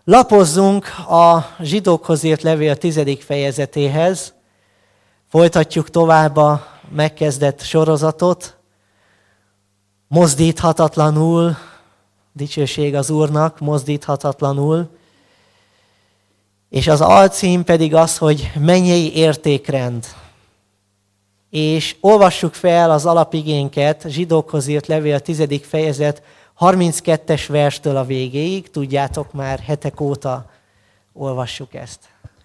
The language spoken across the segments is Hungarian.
Lapozzunk a Zsidókhoz írt levél 10. fejezetéhez. Folytatjuk tovább a megkezdett sorozatot. Mozdíthatatlanul, dicsőség az Úrnak, mozdíthatatlanul. És az alcím pedig az, hogy mennyei értékrend. És olvassuk fel az alapigénket, Zsidókhoz írt levél 10. fejezet 32-es verstől a végéig. Tudjátok, már hetek óta olvassuk ezt.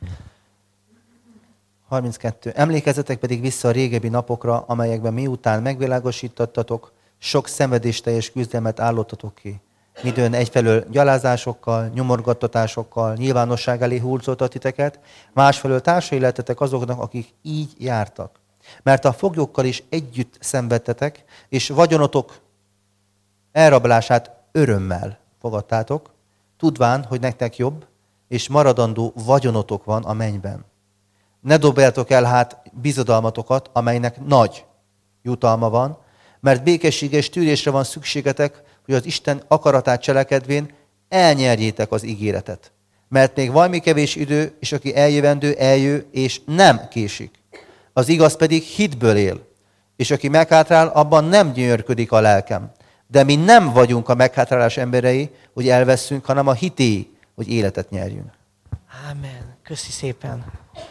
32. Emlékezzetek pedig vissza a régebbi napokra, amelyekben miután megvilágosítottatok, sok szenvedésteljes küzdelmet állottatok ki. Midőn egyfelől gyalázásokkal, nyomorgattatásokkal, nyilvánosság elé hurcoltat titeket, másfelől társai lettetek azoknak, akik így jártak. Mert a foglyokkal is együtt szenvedtetek, és vagyonotok elrablását örömmel fogadtátok, tudván, hogy nektek jobb, és maradandó vagyonotok van a mennyben. Ne dobáltok el hát bizodalmatokat, amelynek nagy jutalma van, mert békességes tűrésre van szükségetek, hogy az Isten akaratát cselekedvén elnyerjétek az ígéretet. Mert még valami kevés idő, és aki eljövendő, eljő, és nem késik. Az igaz pedig hitből él, és aki meghátrál, abban nem gyönyörködik a lelkem. De mi nem vagyunk a meghátrálás emberei, hogy elveszünk, hanem a hité, hogy életet nyerjünk. Ámen. Köszi szépen.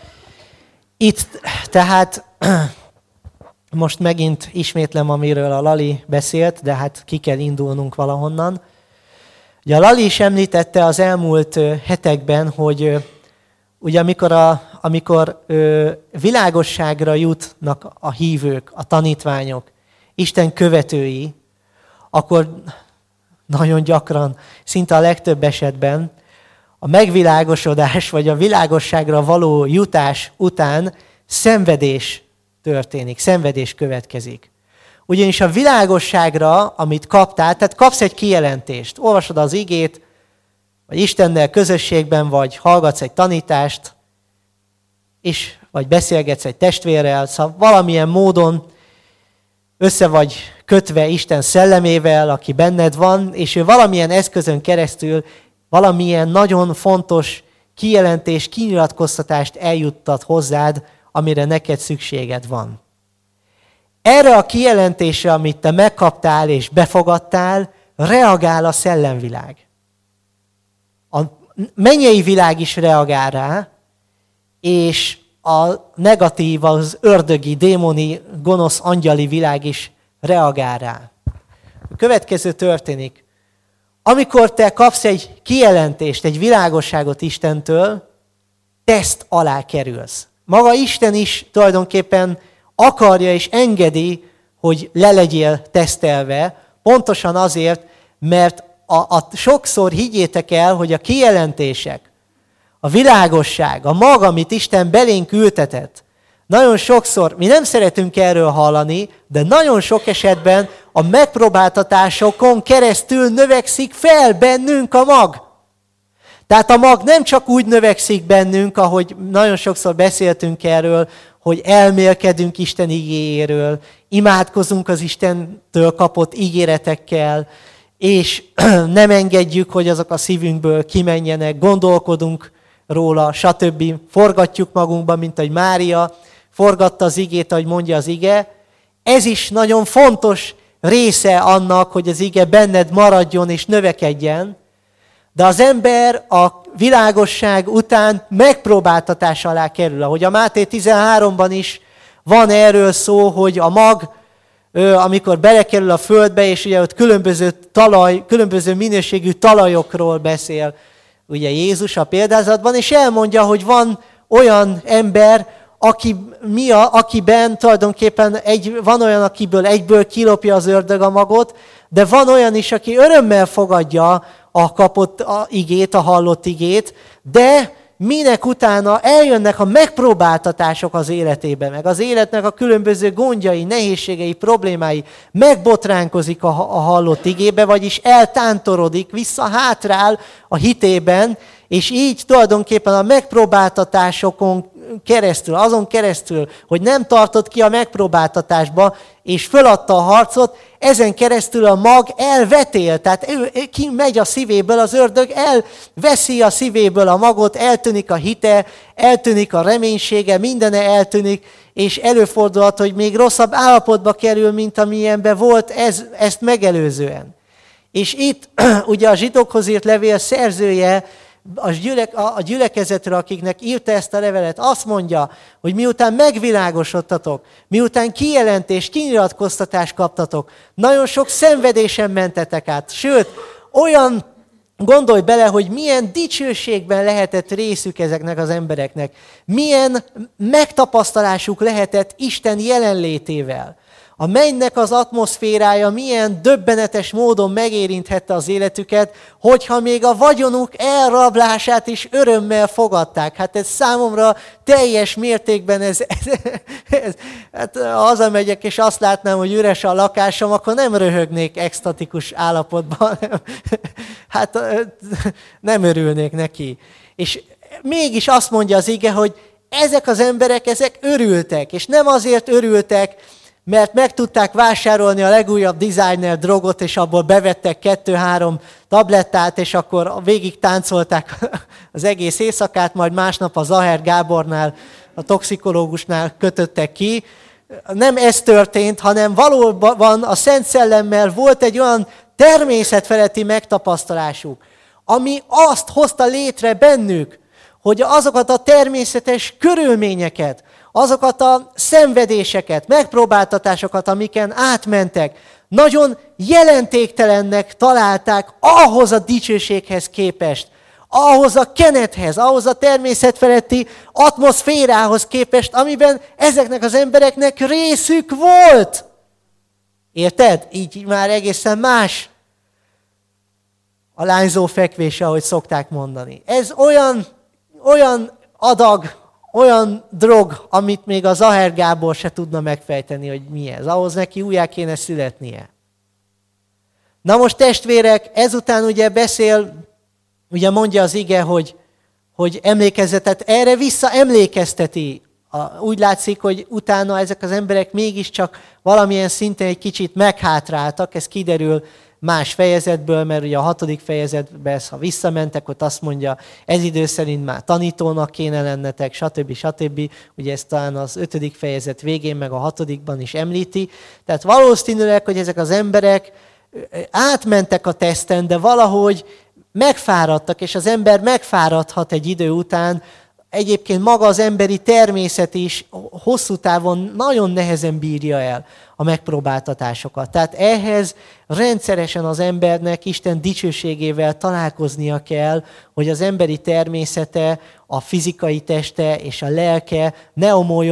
Itt tehát most megint ismétlem, amiről a Lali beszélt, de hát ki kell indulnunk valahonnan. Ugye a Lali is említette az elmúlt hetekben, hogy ugye amikor világosságra jutnak a hívők, a tanítványok, Isten követői, akkor nagyon gyakran, szinte a legtöbb esetben a megvilágosodás vagy a világosságra való jutás után szenvedés történik, szenvedés következik. Ugyanis a világosságra, amit kaptál, tehát kapsz egy kijelentést, olvasod az igét, vagy Istennel közösségben vagy, hallgatsz egy tanítást, vagy beszélgetsz egy testvérrel, szóval valamilyen módon össze vagy kötve Isten szellemével, aki benned van, és ő valamilyen eszközön keresztül valamilyen nagyon fontos kijelentés, kinyilatkoztatást eljuttat hozzád, amire neked szükséged van. Erre a kijelentésre, amit te megkaptál és befogadtál, reagál a szellemvilág. A mennyei világ is reagál rá, és a negatív, az ördögi, démoni, gonosz, angyali világ is reagál rá. A következő történik. Amikor te kapsz egy kijelentést, egy világosságot Istentől, teszt alá kerülsz. Maga Isten is tulajdonképpen akarja és engedi, hogy le legyél tesztelve, pontosan azért, mert sokszor higgyétek el, hogy a kijelentések, a világosság, a mag, amit Isten belénk ültetett, nagyon sokszor, mi nem szeretünk erről hallani, de nagyon sok esetben a megpróbáltatásokon keresztül növekszik fel bennünk a mag. Tehát a mag nem csak úgy növekszik bennünk, ahogy nagyon sokszor beszéltünk erről, hogy elmélkedünk Isten igéjéről, imádkozunk az Istentől kapott ígéretekkel, és nem engedjük, hogy azok a szívünkből kimenjenek, gondolkodunk róla, stb. Forgatjuk magunkban, mint ahogy Mária forgatta az igét, ahogy mondja az ige. Ez is nagyon fontos része annak, hogy az ige benned maradjon és növekedjen, de az ember a világosság után megpróbáltatás alá kerül. Ahogy a Máté 13-ban is van erről szó, hogy a mag, amikor belekerül a földbe, és ugye ott különböző minőségű talajokról beszél ugye Jézus a példázatban, és elmondja, hogy van olyan ember, akiben tulajdonképpen van olyan, akiből egyből kilopja az ördög a magot, de van olyan is, aki örömmel fogadja a kapott igét, a hallott igét, de minek utána eljönnek a megpróbáltatások az életébe, meg az életnek a különböző gondjai, nehézségei, problémái, megbotránkozik a hallott igébe, vagyis eltántorodik, visszahátrál a hitében, és így tulajdonképpen a megpróbáltatásokon keresztül, azon keresztül, hogy nem tartott ki a megpróbáltatásba, és föladta a harcot, ezen keresztül a mag elvetél, tehát ki megy a szívéből, az ördög elveszi a szívéből a magot, eltűnik a hite, eltűnik a reménysége, mindene eltűnik, és előfordulhat, hogy még rosszabb állapotba kerül, mint amilyenben volt ezt megelőzően. És itt ugye a zsidókhoz írt levél szerzője, a gyülekezetre, akiknek írta ezt a levelet, azt mondja, hogy miután megvilágosodtatok, miután kijelentést, kinyilatkoztatást kaptatok, nagyon sok szenvedésen mentetek át. Sőt, olyan, gondolj bele, hogy milyen dicsőségben lehetett részük ezeknek az embereknek, milyen megtapasztalásuk lehetett Isten jelenlétével. A mennynek az atmoszférája milyen döbbenetes módon megérinthette az életüket, hogyha még a vagyonuk elrablását is örömmel fogadták. Hát ez számomra teljes mértékben hát hazamegyek és azt látnám, hogy üres a lakásom, akkor nem röhögnék extatikus állapotban. Hát nem örülnék neki. És mégis azt mondja az ige, hogy ezek az emberek, ezek örültek, és nem azért örültek, mert meg tudták vásárolni a legújabb designer drogot, és abból bevettek 2-3 tablettát, és akkor végig táncolták az egész éjszakát, majd másnap a Zahár Gábornál, a toxikológusnál kötöttek ki. Nem ez történt, hanem valóban a Szent Szellemmel volt egy olyan természetfeletti megtapasztalásuk, ami azt hozta létre bennük, hogy azokat a természetes körülményeket, azokat a szenvedéseket, megpróbáltatásokat, amiken átmentek, nagyon jelentéktelennek találták ahhoz a dicsőséghez képest, ahhoz a kenethez, ahhoz a természetfeletti atmoszférához képest, amiben ezeknek az embereknek részük volt. Érted? Így már egészen más a lányzó fekvése, ahogy szokták mondani. Ez olyan adag, olyan drog, amit még a Zahár Gábor se tudna megfejteni, hogy mi ez. Ahhoz neki újjá kéne születnie. Na most testvérek, ezután ugye ugye mondja az ige, hogy emlékezzetet, erre visszaemlékezteti. Úgy látszik, hogy utána ezek az emberek mégiscsak valamilyen szinten egy kicsit meghátráltak, ez kiderül más fejezetből, mert ugye a 6. fejezetben, ha visszamentek, ott azt mondja, ez idő szerint már tanítónak kéne lennetek, stb. Ugye ezt talán az 5. fejezet végén, meg a 6. is említi. Tehát valószínűleg, hogy ezek az emberek átmentek a teszten, de valahogy megfáradtak, és az ember megfáradhat egy idő után. Egyébként maga az emberi természet is hosszú távon nagyon nehezen bírja el a megpróbáltatásokat. Tehát ehhez rendszeresen az embernek Isten dicsőségével találkoznia kell, hogy az emberi természete, a fizikai teste és a lelke ne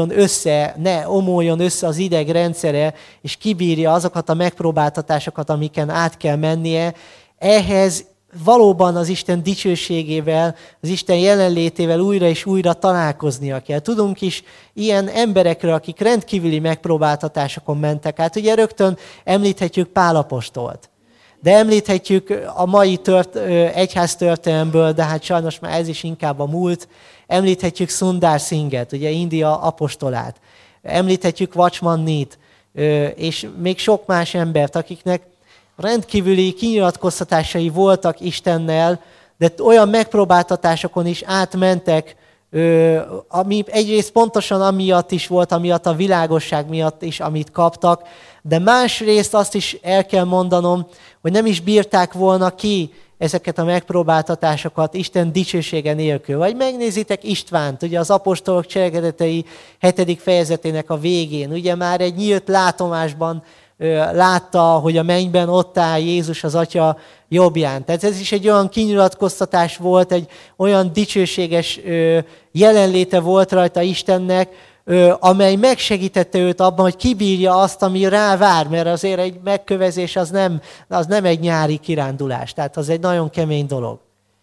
omoljon össze az idegrendszere, és kibírja azokat a megpróbáltatásokat, amiken át kell mennie. Ehhez valóban az Isten dicsőségével, az Isten jelenlétével újra és újra találkoznia kell. Tudunk is ilyen emberekről, akik rendkívüli megpróbáltatásokon mentek át. Ugye rögtön említhetjük Pál apostolt, de említhetjük a mai egyház történelemből, de hát sajnos már ez is inkább a múlt. Említhetjük Sundar Singhet, ugye India apostolát. Említhetjük Watchman Nee-t, és még sok más embert, akiknek rendkívüli kinyilatkoztatásai voltak Istennel, de olyan megpróbáltatásokon is átmentek, ami egyrészt pontosan amiatt is volt, amiatt a világosság miatt is, amit kaptak, de másrészt azt is el kell mondanom, hogy nem is bírták volna ki ezeket a megpróbáltatásokat Isten dicsősége nélkül. Vagy megnézitek Istvánt, ugye az apostolok cselekedetei 7. fejezetének a végén, ugye már egy nyílt látomásban látta, hogy a mennyben ott áll Jézus az Atya jobbján. Tehát ez is egy olyan kinyilatkoztatás volt, egy olyan dicsőséges jelenléte volt rajta Istennek, amely megsegítette őt abban, hogy kibírja azt, ami rá vár, mert azért egy megkövezés az nem egy nyári kirándulás, tehát az egy nagyon kemény dolog.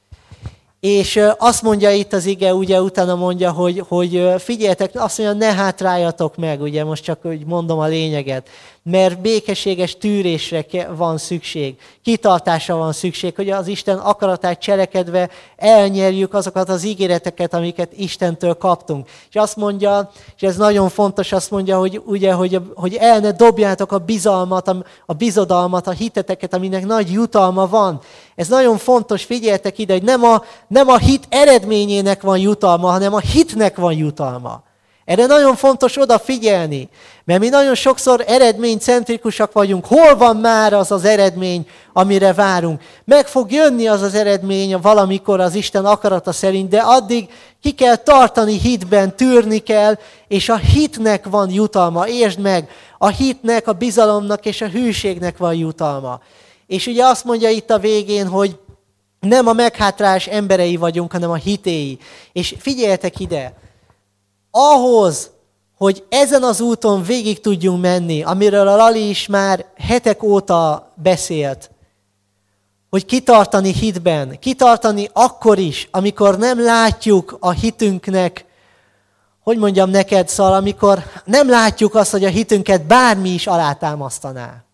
És azt mondja itt az ige, ugye utána mondja, hogy figyeljetek, azt mondja, ne hátráljatok meg, ugye most csak úgy mondom a lényeget. mert békességes tűrésre van szükség, kitartásra van szükség, hogy az Isten akaratát cselekedve elnyerjük azokat az ígéreteket, amiket Istentől kaptunk. És azt mondja, és ez nagyon fontos, azt mondja, hogy, ugye, hogy el ne dobjátok a bizalmat, a bizodalmat, a hiteteket, aminek nagy jutalma van. Ez nagyon fontos, figyeljetek ide, hogy nem a hit eredményének van jutalma, hanem a hitnek van jutalma. Erre nagyon fontos odafigyelni, mert mi nagyon sokszor eredménycentrikusak vagyunk. Hol van már az az eredmény, amire várunk? Meg fog jönni az az eredmény valamikor az Isten akarata szerint, de addig ki kell tartani hitben, tűrni kell, és a hitnek van jutalma. Értsd meg, a hitnek, a bizalomnak és a hűségnek van jutalma. És ugye azt mondja itt a végén, hogy nem a meghátrálás emberei vagyunk, hanem a hitéi. És figyeljetek ide! Ahhoz, hogy ezen az úton végig tudjunk menni, amiről a Lali is már hetek óta beszélt, hogy kitartani hitben, kitartani akkor is, amikor nem látjuk a hitünknek, hogy mondjam neked, szóval amikor nem látjuk azt, hogy a hitünket bármi is alátámasztaná.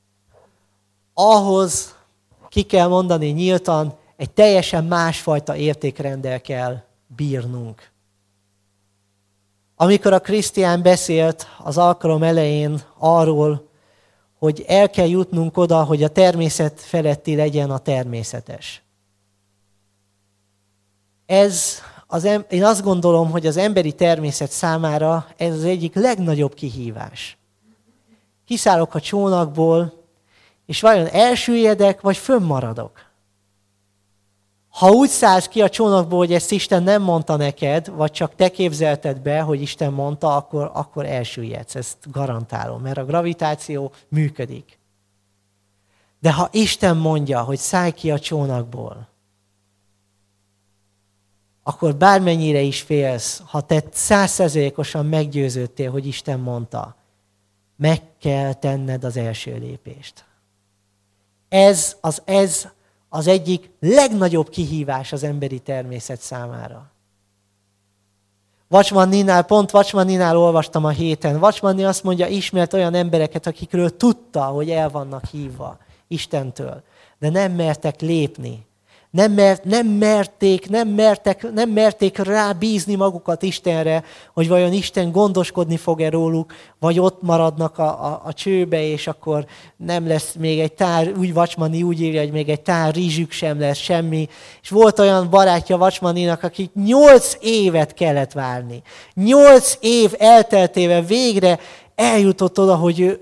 Ahhoz ki kell mondani nyíltan, egy teljesen másfajta értékrenddel kell bírnunk. Amikor a Krisztián beszélt az alkalom elején arról, hogy el kell jutnunk oda, hogy a természet feletti legyen a természetes. Én azt gondolom, hogy az emberi természet számára ez az egyik legnagyobb kihívás. Kiszállok a csónakból, és vajon elsüllyedek, vagy fönnmaradok? Ha úgy szállsz ki a csónakból, hogy ezt Isten nem mondta neked, vagy csak te képzelted be, hogy Isten mondta, akkor elsüllyedsz. Ezt garantálom, mert a gravitáció működik. De ha Isten mondja, hogy szállj ki a csónakból, akkor bármennyire is félsz, ha te 100%-osan meggyőződtél, hogy Isten mondta, meg kell tenned az első lépést. Ez az egyik legnagyobb kihívás az emberi természet számára. Watchman Ninál olvastam a héten. Watchman Nee azt mondja, ismert olyan embereket, akikről tudta, hogy el vannak hívva Istentől, de nem mertek lépni. Nem merték rábízni magukat Istenre, hogy vajon Isten gondoskodni fog-e róluk, vagy ott maradnak a csőbe, és akkor nem lesz még egy tál, Watchman Nee úgy írja, hogy még egy tál rizsük sem lesz, semmi. És volt olyan barátja Watchman Nee-nak, akik 8 évet kellett várni. 8 év elteltével végre eljutott oda, hogy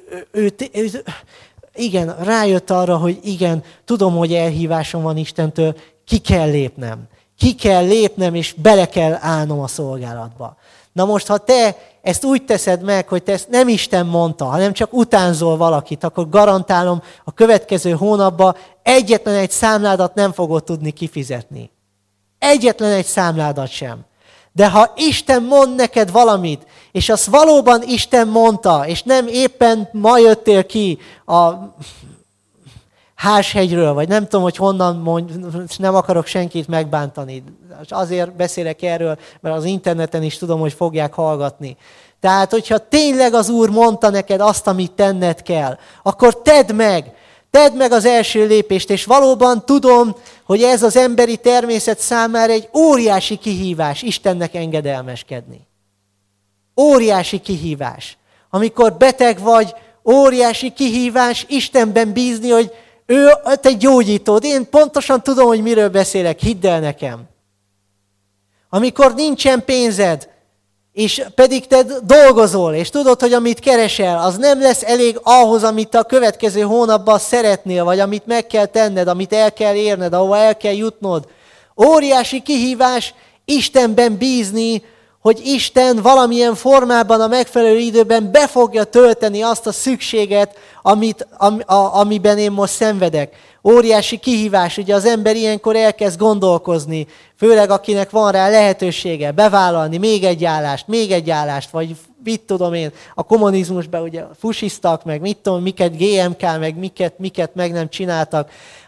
igen, rájött arra, hogy igen, tudom, hogy elhívásom van Istentől, ki kell lépnem, és bele kell állnom a szolgálatba. Na most, ha te ezt úgy teszed meg, hogy te ezt nem Isten mondta, hanem csak utánzol valakit, akkor garantálom, a következő hónapban egyetlen egy számládat nem fogod tudni kifizetni. Egyetlen egy számládat sem. De ha Isten mond neked valamit, és azt valóban Isten mondta, és nem éppen ma jöttél ki a Hárshegyről, vagy nem tudom, hogy honnan nem akarok senkit megbántani. Azért beszélek erről, mert az interneten is tudom, hogy fogják hallgatni. Tehát, hogyha tényleg az Úr mondta neked azt, amit tenned kell, akkor tedd meg! Tedd meg az első lépést, és valóban tudom, hogy ez az emberi természet számára egy óriási kihívás Istennek engedelmeskedni. Óriási kihívás. Amikor beteg vagy, óriási kihívás Istenben bízni, hogy ő te gyógyítód. Én pontosan tudom, hogy miről beszélek, hidd el nekem. Amikor nincsen pénzed, és pedig te dolgozol, és tudod, hogy amit keresel, az nem lesz elég ahhoz, amit a következő hónapban szeretnél, vagy amit meg kell tenned, amit el kell érned, ahova el kell jutnod. Óriási kihívás Istenben bízni, hogy Isten valamilyen formában a megfelelő időben be fogja tölteni azt a szükséget, amiben én most szenvedek. Óriási kihívás, ugye az ember ilyenkor elkezd gondolkozni, főleg akinek van rá lehetősége bevállalni még egy állást, vagy mit tudom én, a kommunizmusban ugye fusisztak, meg mit tudom, miket GMK, meg miket meg nem csináltak.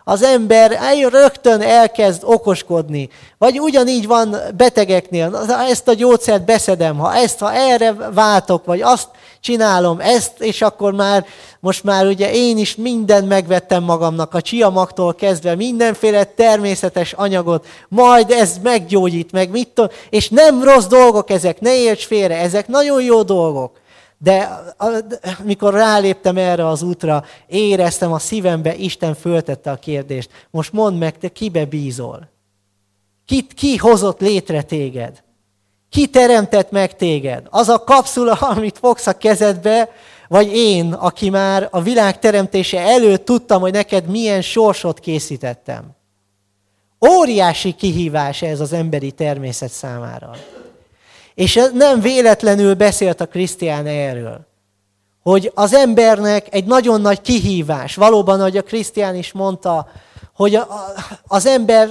az ember rögtön elkezd okoskodni. Vagy ugyanígy van betegeknél, ezt a gyógyszert beszedem, ha erre váltok, vagy azt csinálom, és akkor most már ugye én is mindent megvettem magamnak, a csiamagtól kezdve mindenféle természetes anyagot, majd ez meggyógyít, meg mit tudom, és nem rossz dolgok ezek, ne érts félre, ezek nagyon jó dolgok. De mikor ráléptem erre az útra, éreztem a szívembe, Isten föltette a kérdést. Most mondd meg, te kibe bízol? Ki hozott létre téged? Ki teremtett meg téged? Az a kapszula, amit fogsz a kezedbe, vagy én, aki már a világ teremtése előtt tudtam, hogy neked milyen sorsot készítettem. Óriási kihívás ez az emberi természet számára. És nem véletlenül beszélt a Krisztián erről, hogy az embernek egy nagyon nagy kihívás, valóban, ahogy a Krisztián is mondta, hogy az ember,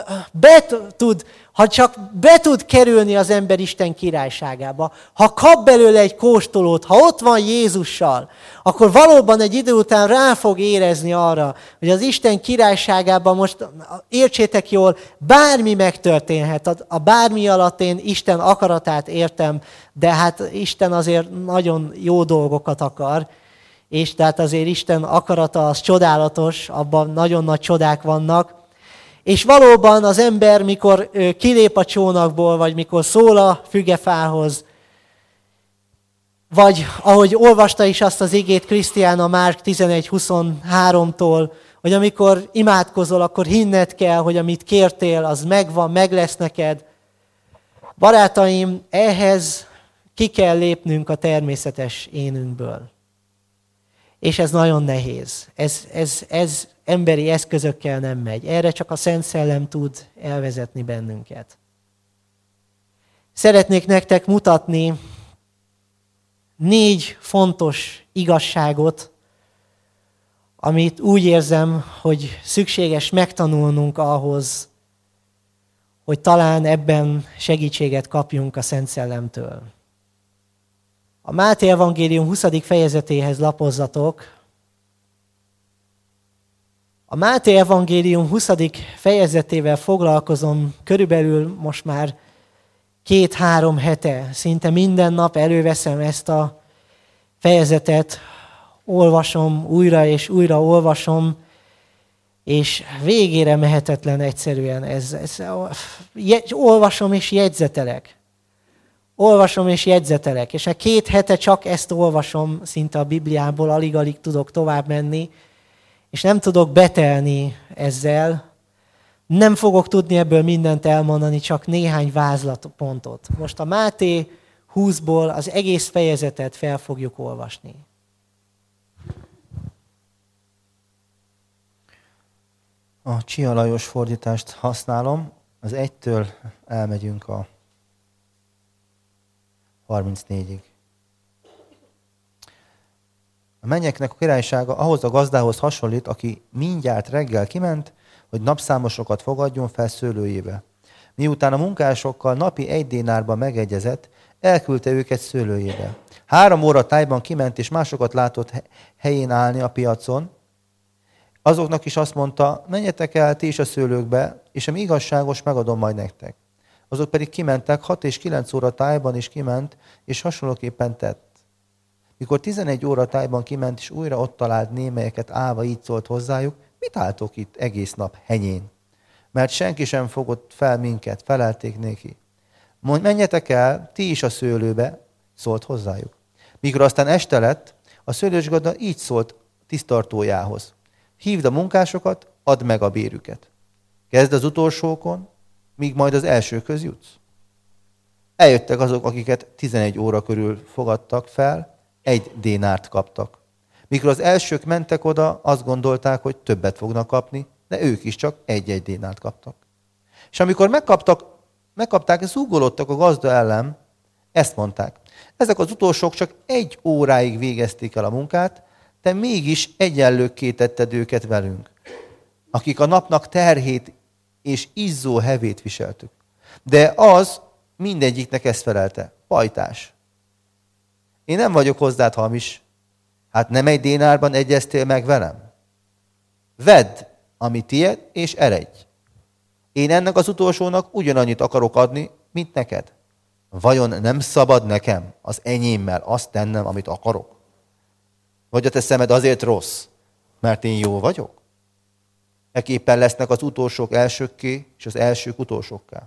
ha csak be tud kerülni az ember Isten királyságába, ha kap belőle egy kóstolót, ha ott van Jézussal, akkor valóban egy idő után rá fog érezni arra, hogy az Isten királyságában most, értsétek jól, bármi megtörténhet. A bármi alatt én Isten akaratát értem, de hát Isten azért nagyon jó dolgokat akar, és tehát azért Isten akarata az csodálatos, abban nagyon nagy csodák vannak. És valóban az ember, mikor kilép a csónakból, vagy mikor szól a fügefához, vagy ahogy olvasta is azt az igét Krisztián a Márk 11:23-tól, hogy amikor imádkozol, akkor hinned kell, hogy amit kértél, az megvan, meg lesz neked. Barátaim, ehhez ki kell lépnünk a természetes énünkből. És ez nagyon nehéz. Ez emberi eszközökkel nem megy. Erre csak a Szent Szellem tud elvezetni bennünket. Szeretnék nektek mutatni 4 fontos igazságot, amit úgy érzem, hogy szükséges megtanulnunk ahhoz, hogy talán ebben segítséget kapjunk a Szent Szellemtől. A Máté evangélium 20. fejezetéhez lapozzatok. A Máté evangélium 20. fejezetével foglalkozom körülbelül most már 2-3 hete. Szinte minden nap előveszem ezt a fejezetet, olvasom, újra és újra olvasom, és végére mehetetlen egyszerűen. Olvasom és jegyzetelek. Olvasom és jegyzetelek, és 2 hete csak ezt olvasom, szinte a Bibliából, alig-alig tudok tovább menni, és nem tudok betelni ezzel. Nem fogok tudni ebből mindent elmondani, csak néhány vázlatpontot. Most a Máté 20-ból az egész fejezetet fel fogjuk olvasni. A Csia Lajos fordítást használom, az 1-től elmegyünk a 34-ig. A mennyeknek a királysága ahhoz a gazdához hasonlít, aki mindjárt reggel kiment, hogy napszámosokat fogadjon fel szőlőjébe. Miután a munkásokkal napi 1 dénárban megegyezett, elküldte őket szőlőjébe. 3 óra tájban kiment, és másokat látott helyén állni a piacon. Azoknak is azt mondta, menjetek el ti is a szőlőkbe, és ami igazságos, megadom majd nektek. Azok pedig kimentek, 6 és 9 óra tájban is kiment, és hasonlóképpen tett. Mikor 11 óra tájban kiment, és újra ott talált némelyeket állva, így szólt hozzájuk, mit álltok itt egész nap henyén? Mert senki sem fogott fel minket, felelték néki. Menjetek el, ti is a szőlőbe, szólt hozzájuk. Mikor aztán este lett, a szőlősgazda így szólt tisztartójához. Hívd a munkásokat, add meg a bérüket. Kezd az utolsókon, míg majd az elsőkhöz jutsz. Eljöttek azok, akiket 11 óra körül fogadtak fel, 1 dénárt kaptak. Mikor az elsők mentek oda, azt gondolták, hogy többet fognak kapni, de ők is csak 1 dénárt kaptak. És amikor megkapták, zúgolódtak a gazda ellen, ezt mondták. Ezek az utolsók csak 1 óráig végezték el a munkát, te mégis egyenlőkké tetted őket velünk, akik a napnak terhét és izzó hevét viseltük. De az mindegyiknek ezt felelte. Pajtás. Én nem vagyok hozzád hamis. Hát nem 1 dénárban egyeztél meg velem? Vedd, ami tied, és eredj. Én ennek az utolsónak ugyanannyit akarok adni, mint neked. Vajon nem szabad nekem az enyémmel azt tennem, amit akarok? Vagy a te szemed azért rossz, mert én jó vagyok? Ekképpen lesznek az utolsók elsőkké, és az elsők utolsókká.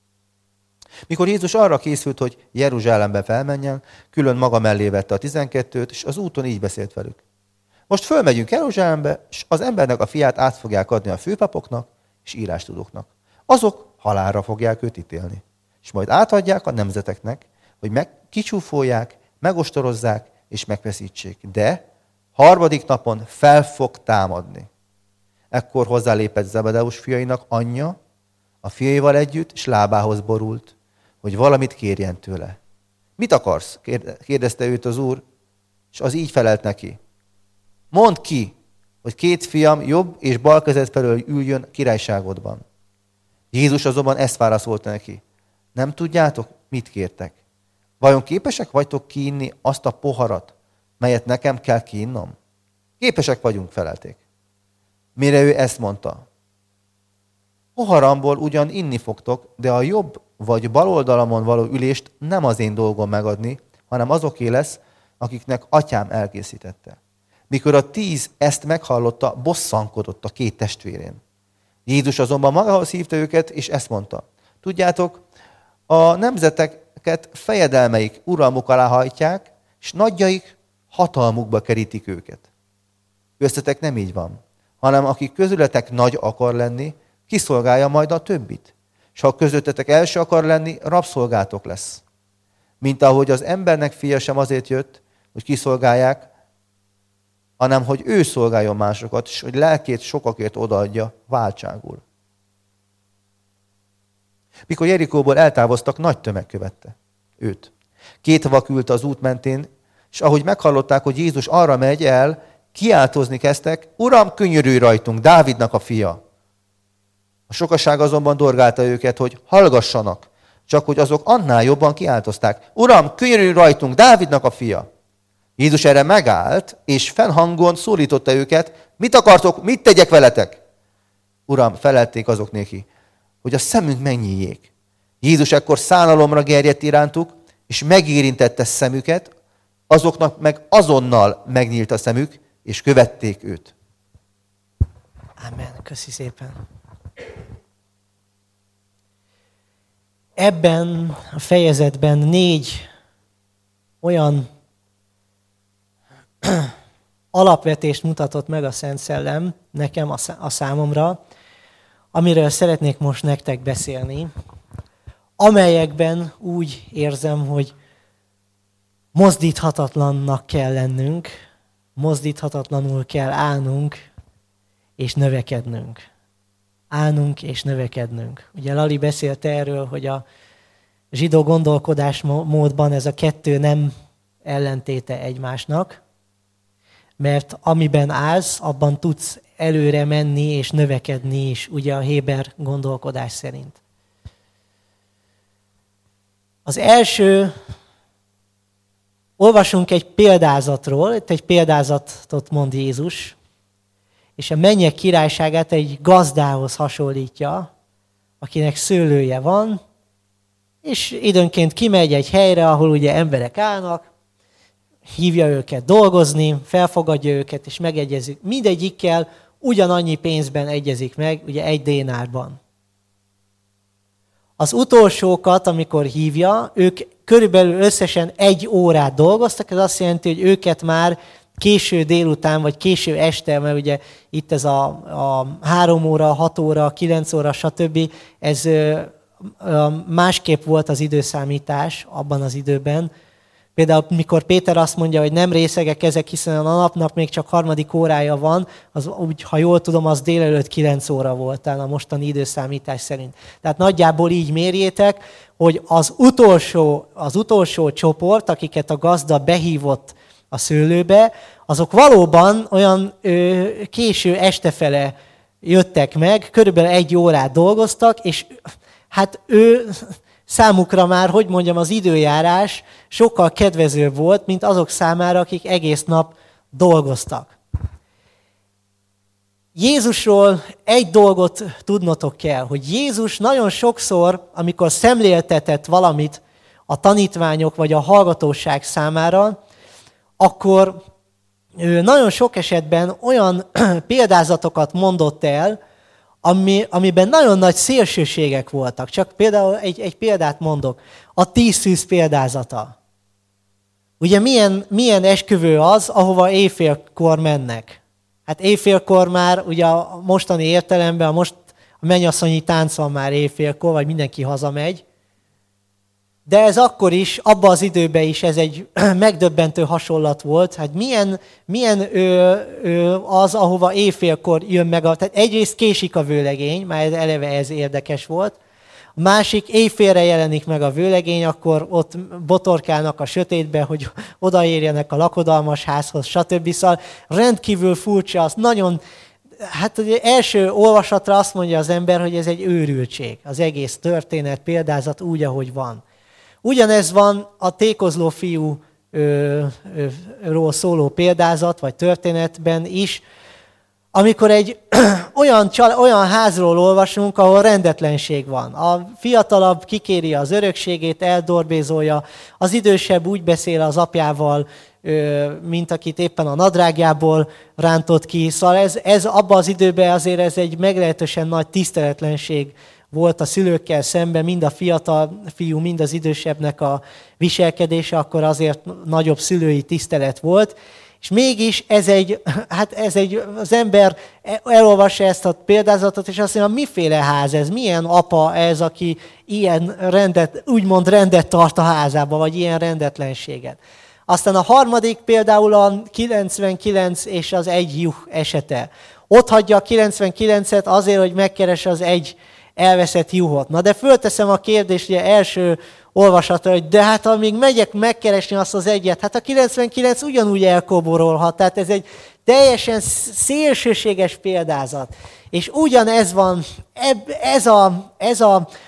Mikor Jézus arra készült, hogy Jeruzsálembe felmenjen, külön maga mellé vette a 12-t, és az úton így beszélt velük. Most fölmegyünk Jeruzsálembe, és az embernek a fiát át fogják adni a főpapoknak és írástudóknak. Azok halálra fogják őt ítélni. És majd átadják a nemzeteknek, hogy kicsúfolják, megostorozzák és megfeszítsék. De harmadik napon fel fog támadni. Ekkor hozzálépett Zebedeus fiainak anyja, a fiaival együtt, és lábához borult, hogy valamit kérjen tőle. Mit akarsz? Kérdezte őt az úr, és az így felelt neki. Mondd ki, hogy 2 fiam jobb és bal kezed felől üljön királyságodban. Jézus azonban ezt válaszolta neki. Nem tudjátok, mit kértek? Vajon képesek vagytok kiinni azt a poharat, melyet nekem kell kiinnom? Képesek vagyunk, felelték. Mire ő ezt mondta? Poharamból ugyan inni fogtok, de a jobb vagy bal oldalamon való ülést nem az én dolgom megadni, hanem azoké lesz, akiknek atyám elkészítette. Mikor a 10 ezt meghallotta, bosszankodott a 2 testvérén. Jézus azonban magához hívta őket, és ezt mondta. Tudjátok, a nemzeteket fejedelmeik uralmuk alá hajtják, és nagyjaik hatalmukba kerítik őket. Köztetek nem így van, hanem aki közületek nagy akar lenni, kiszolgálja majd a többit. És ha közöttetek első akar lenni, rabszolgátok lesz. Mint ahogy az embernek fia sem azért jött, hogy kiszolgálják, hanem hogy ő szolgáljon másokat, és hogy lelkét sokakért odaadja váltságul. Mikor Jerikóból eltávoztak, nagy tömeg követte őt. 2 vak ült az út mentén, és ahogy meghallották, hogy Jézus arra megy el, kiáltozni kezdtek, Uram, könyörülj rajtunk, Dávidnak a fia! A sokaság azonban dorgálta őket, hogy hallgassanak, csak hogy azok annál jobban kiáltozták. Uram, könyörülj rajtunk, Dávidnak a fia! Jézus erre megállt, és fennhangon szólította őket, mit akartok, mit tegyek veletek? Uram, felelték azok néki, hogy a szemünk megnyíljék. Jézus ekkor szánalomra gerjedt irántuk, és megérintette szemüket, azoknak meg azonnal megnyílt a szemük, és követték őt. Amen. Köszi szépen. Ebben a fejezetben 4 olyan alapvetést mutatott meg a Szent Szellem nekem, a számomra, amiről szeretnék most nektek beszélni, amelyekben úgy érzem, hogy mozdíthatatlannak kell lennünk, mozdíthatatlanul kell állnunk és növekednünk. Állnunk és növekednünk. Ugye Lali beszélt erről, hogy a zsidó gondolkodásmódban ez a 2 nem ellentéte egymásnak, mert amiben állsz, abban tudsz előre menni és növekedni is, ugye a Héber gondolkodás szerint. Az első, olvasunk egy példázatról, itt egy példázatot mond Jézus, és a mennyek királyságát egy gazdához hasonlítja, akinek szőlője van, és időnként kimegy egy helyre, ahol ugye emberek állnak, hívja őket dolgozni, felfogadja őket, és megegyezik. Mindegyikkel ugyanannyi pénzben egyezik meg, ugye 1 dénárban. Az utolsókat, amikor hívja, ők körülbelül összesen 1 órát dolgoztak, ez azt jelenti, hogy őket már késő délután, vagy késő este, mert ugye itt ez a 3 óra, 6 óra, 9 óra, stb. Ez másképp volt az időszámítás abban az időben. Például, mikor Péter azt mondja, hogy nem részegek ezek, hiszen a napnak még csak 3. órája van, az úgy, ha jól tudom, az délelőtt 9 óra volt, talán a mostani időszámítás szerint. Tehát nagyjából így mérjétek, hogy az utolsó csoport, akiket a gazda behívott a szőlőbe, azok valóban olyan késő estefele jöttek meg, körülbelül 1 órát dolgoztak, és hát számukra már, hogy mondjam, az időjárás sokkal kedvezőbb volt, mint azok számára, akik egész nap dolgoztak. Jézusról egy dolgot tudnotok kell, hogy Jézus nagyon sokszor, amikor szemléltetett valamit a tanítványok vagy a hallgatóság számára, akkor ő nagyon sok esetben olyan példázatokat mondott el, amiben nagyon nagy szélsőségek voltak. Csak például egy példát mondok. A 10 szűz példázata. Ugye milyen esküvő az, ahova éjfélkor mennek? Hát éjfélkor már, ugye a mostani értelemben, a mennyasszonyi tánc van már éjfélkor, vagy mindenki hazamegy. De ez akkor is, abban az időben is ez egy megdöbbentő hasonlat volt. Hát milyen az, ahova éjfélkor jön meg. Tehát egyrészt késik a vőlegény, már eleve ez érdekes volt. A másik, éjfélre jelenik meg a vőlegény, akkor ott botorkálnak a sötétbe, hogy odaérjenek a lakodalmas házhoz, stb. Szóval rendkívül furcsa, az nagyon... Hát ugye első olvasatra azt mondja az ember, hogy ez egy őrültség. Az egész történet, példázat úgy, ahogy van. Ugyanez van a tékozló fiúról szóló példázat, vagy történetben is, amikor egy olyan házról olvasunk, ahol rendetlenség van. A fiatalabb kikéri az örökségét, eldorbézolja, az idősebb úgy beszél az apjával, mint akit éppen a nadrágjából rántott ki. Szóval ez abban az időben azért ez egy meglehetősen nagy tiszteletlenség volt a szülőkkel szemben, mind a fiatal fiú, mind az idősebbnek a viselkedése, akkor azért nagyobb szülői tisztelet volt. És mégis az ember elolvassa ezt a példázatot, és azt mondja, miféle ház ez, milyen apa ez, aki ilyen úgymond rendet tart a házába, vagy ilyen rendetlenséget. Aztán a harmadik például a 99 és az egy juh esete. Ott hagyja a 99-et azért, hogy megkeresse az egy elveszett juhot. Na de fölteszem a kérdést ugye első olvasatra, hogy de hát amíg megyek megkeresni azt az egyet, hát a 99 ugyanúgy elkoborolhat. Tehát ez egy teljesen szélsőséges példázat. És ugyanez van, ez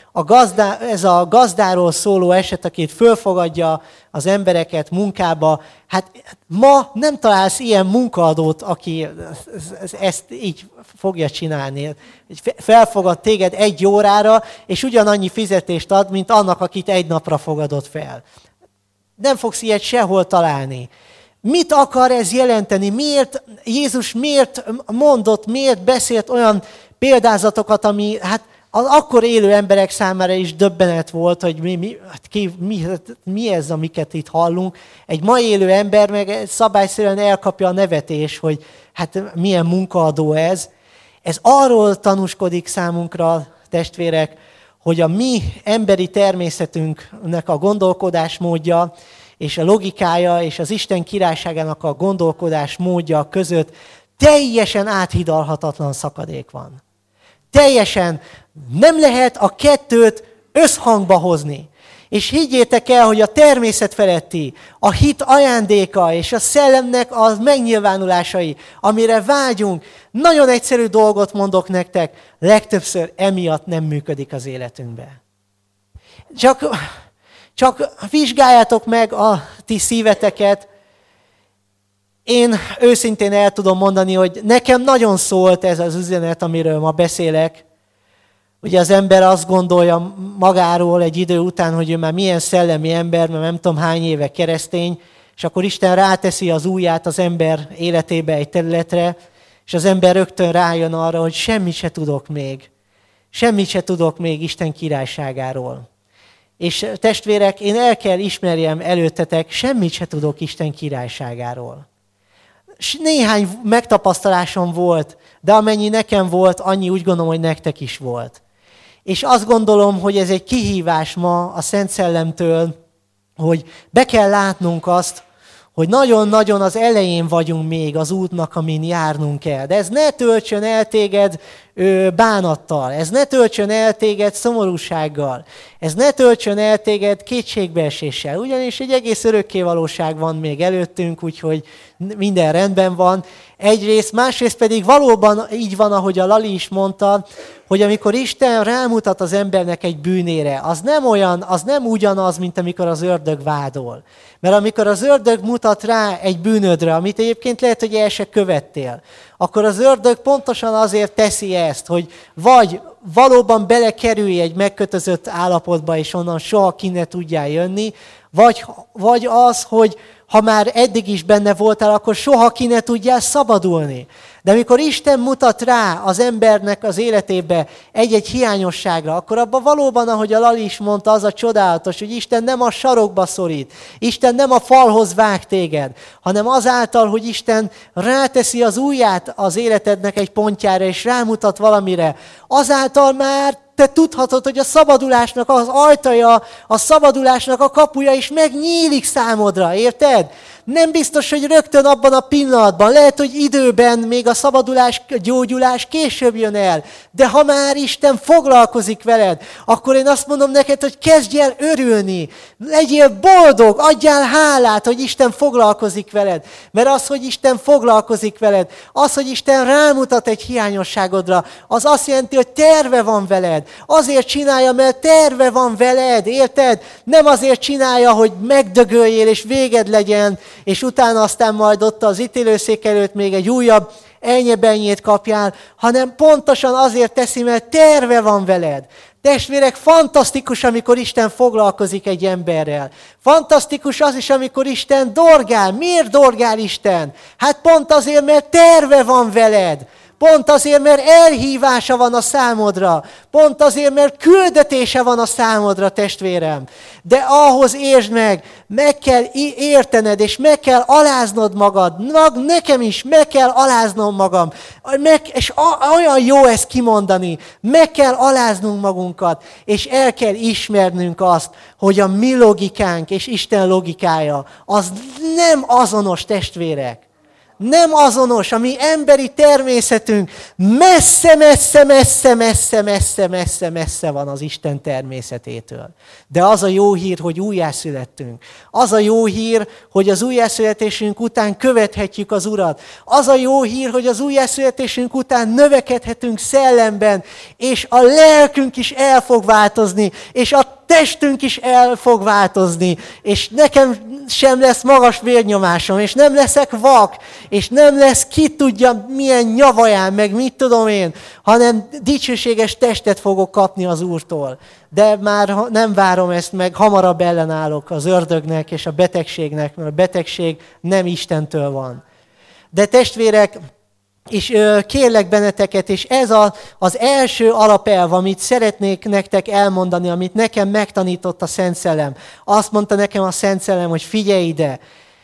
a gazdáról szóló eset, akit fölfogadja az embereket munkába, hát ma nem találsz ilyen munkaadót, aki ezt így fogja csinálni. Felfogad téged 1 órára, és ugyanannyi fizetést ad, mint annak, akit 1 napra fogadott fel. Nem fogsz ilyet sehol találni. Mit akar ez jelenteni? Jézus miért mondott, miért beszélt olyan példázatokat, ami hát az akkor élő emberek számára is döbbenet volt, hogy mi ez, amiket itt hallunk. Egy ma élő ember meg szabályszerűen elkapja a nevetés, hogy hát milyen munkaadó ez. Ez arról tanúskodik számunkra, testvérek, hogy a mi emberi természetünknek a gondolkodásmódja, és a logikája, és az Isten királyságának a gondolkodás módja között teljesen áthidalhatatlan szakadék van. Teljesen nem lehet a kettőt összhangba hozni. És higgyétek el, hogy a természet feletti, a hit ajándéka és a szellemnek a megnyilvánulásai, amire vágyunk, nagyon egyszerű dolgot mondok nektek, legtöbbször emiatt nem működik az életünkbe. Csak vizsgáljátok meg a ti szíveteket. Én őszintén el tudom mondani, hogy nekem nagyon szólt ez az üzenet, amiről ma beszélek. Ugye az ember azt gondolja magáról egy idő után, hogy ő már milyen szellemi ember, mert nem tudom hány éve keresztény, és akkor Isten ráteszi az ujját az ember életébe egy területre, és az ember rögtön rájön arra, hogy semmit se tudok még. Semmit se tudok még Isten királyságáról. És testvérek, én el kell ismerjem előttetek, semmit se tudok Isten királyságáról. Néhány megtapasztalásom volt, de amennyi nekem volt, annyi úgy gondolom, hogy nektek is volt. És azt gondolom, hogy ez egy kihívás ma a Szent Szellemtől, hogy be kell látnunk azt, hogy nagyon-nagyon az elején vagyunk még az útnak, amin járnunk kell. De ez ne töltsön el téged bánattal, ez ne töltsön el téged szomorúsággal, ez ne töltsön el téged kétségbeeséssel, ugyanis egy egész örökkévalóság van még előttünk, úgyhogy minden rendben van. Egyrészt, másrészt pedig valóban így van, ahogy a Lali is mondta, hogy amikor Isten rámutat az embernek egy bűnére, az nem ugyanaz, mint amikor az ördög vádol. Mert amikor az ördög mutat rá egy bűnödre, amit egyébként lehet, hogy el se követtél, akkor az ördög pontosan azért teszi ezt, hogy vagy valóban belekerülj egy megkötözött állapotba, és onnan soha ki ne tudjál jönni, vagy az, hogy ha már eddig is benne voltál, akkor soha ki ne tudjál szabadulni. De amikor Isten mutat rá az embernek az életébe egy-egy hiányosságra, akkor abban valóban, ahogy a Lali is mondta, az a csodálatos, hogy Isten nem a sarokba szorít, Isten nem a falhoz vág téged, hanem azáltal, hogy Isten ráteszi az ujját az életednek egy pontjára, és rámutat valamire, azáltal már te tudhatod, hogy a szabadulásnak az ajtaja, a szabadulásnak a kapuja is megnyílik számodra, érted? Nem biztos, hogy rögtön abban a pillanatban, lehet, hogy időben még a szabadulás, a gyógyulás később jön el, de ha már Isten foglalkozik veled, akkor én azt mondom neked, hogy kezdj el örülni, legyél boldog, adjál hálát, hogy Isten foglalkozik veled, mert az, hogy Isten foglalkozik veled, az, hogy Isten rámutat egy hiányosságodra, az azt jelenti, hogy terve van veled. Azért csinálja, mert terve van veled, érted? Nem azért csinálja, hogy megdögöljél és véged legyen, és utána aztán majd ott az ítélőszék előtt még egy újabb elnyebenyét kapjál, hanem pontosan azért teszi, mert terve van veled. Testvérek, fantasztikus, amikor Isten foglalkozik egy emberrel. Fantasztikus az is, amikor Isten dorgál. Miért dorgál Isten? Hát pont azért, mert terve van veled. Pont azért, mert elhívása van a számodra. Pont azért, mert küldetése van a számodra, testvérem. De ahhoz értsd meg kell értened, és meg kell aláznod magad. Nekem is meg kell aláznom magam. És olyan jó ezt kimondani. Meg kell aláznunk magunkat, és el kell ismernünk azt, hogy a mi logikánk és Isten logikája az nem azonos, testvérek. Nem azonos, a mi emberi természetünk messze van az Isten természetétől. De az a jó hír, hogy újjászülettünk. Az a jó hír, hogy az újjászületésünk után követhetjük az Urat. Az a jó hír, hogy az újjászületésünk után növekedhetünk szellemben, és a lelkünk is el fog változni, és a testünk is el fog változni, és nekem sem lesz magas vérnyomásom, és nem leszek vak, és nem lesz ki tudja milyen nyavaján, meg mit tudom én, hanem dicsőséges testet fogok kapni az Úrtól. De már nem várom ezt meg, hamarabb ellenállok az ördögnek és a betegségnek, mert a betegség nem Istentől van. De testvérek, és kérlek benneteket, és ez az első alapelv, amit szeretnék nektek elmondani, amit nekem megtanított a Szent Szellem. Azt mondta nekem a Szent Szellem, hogy figyelj ide,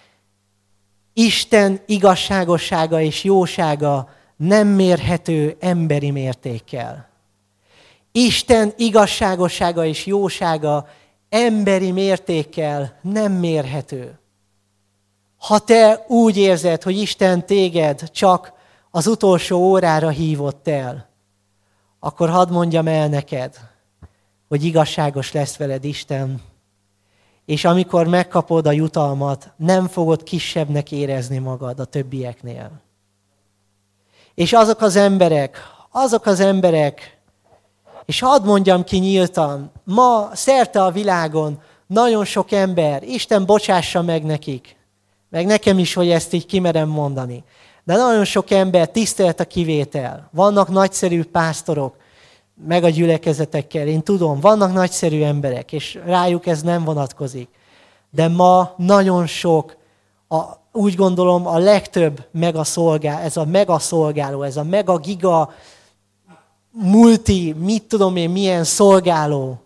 Isten igazságossága és jósága nem mérhető emberi mértékkel. Isten igazságossága és jósága emberi mértékkel nem mérhető. Ha te úgy érzed, hogy Isten téged csak az utolsó órára hívott el, akkor hadd mondjam el neked, hogy igazságos lesz veled Isten, és amikor megkapod a jutalmat, nem fogod kisebbnek érezni magad a többieknél. És azok az emberek, és hadd mondjam ki nyíltan, ma szerte a világon nagyon sok ember, Isten bocsássa meg nekik, meg nekem is, hogy ezt így kimerem mondani, de nagyon sok ember, tisztelt a kivétel. Vannak nagyszerű pásztorok, meg a gyülekezetekkel, én tudom, vannak nagyszerű emberek, és rájuk ez nem vonatkozik. De ma nagyon sok, úgy gondolom a legtöbb ez a megaszolgáló, ez a megagiga multi, mit tudom én, milyen szolgáló.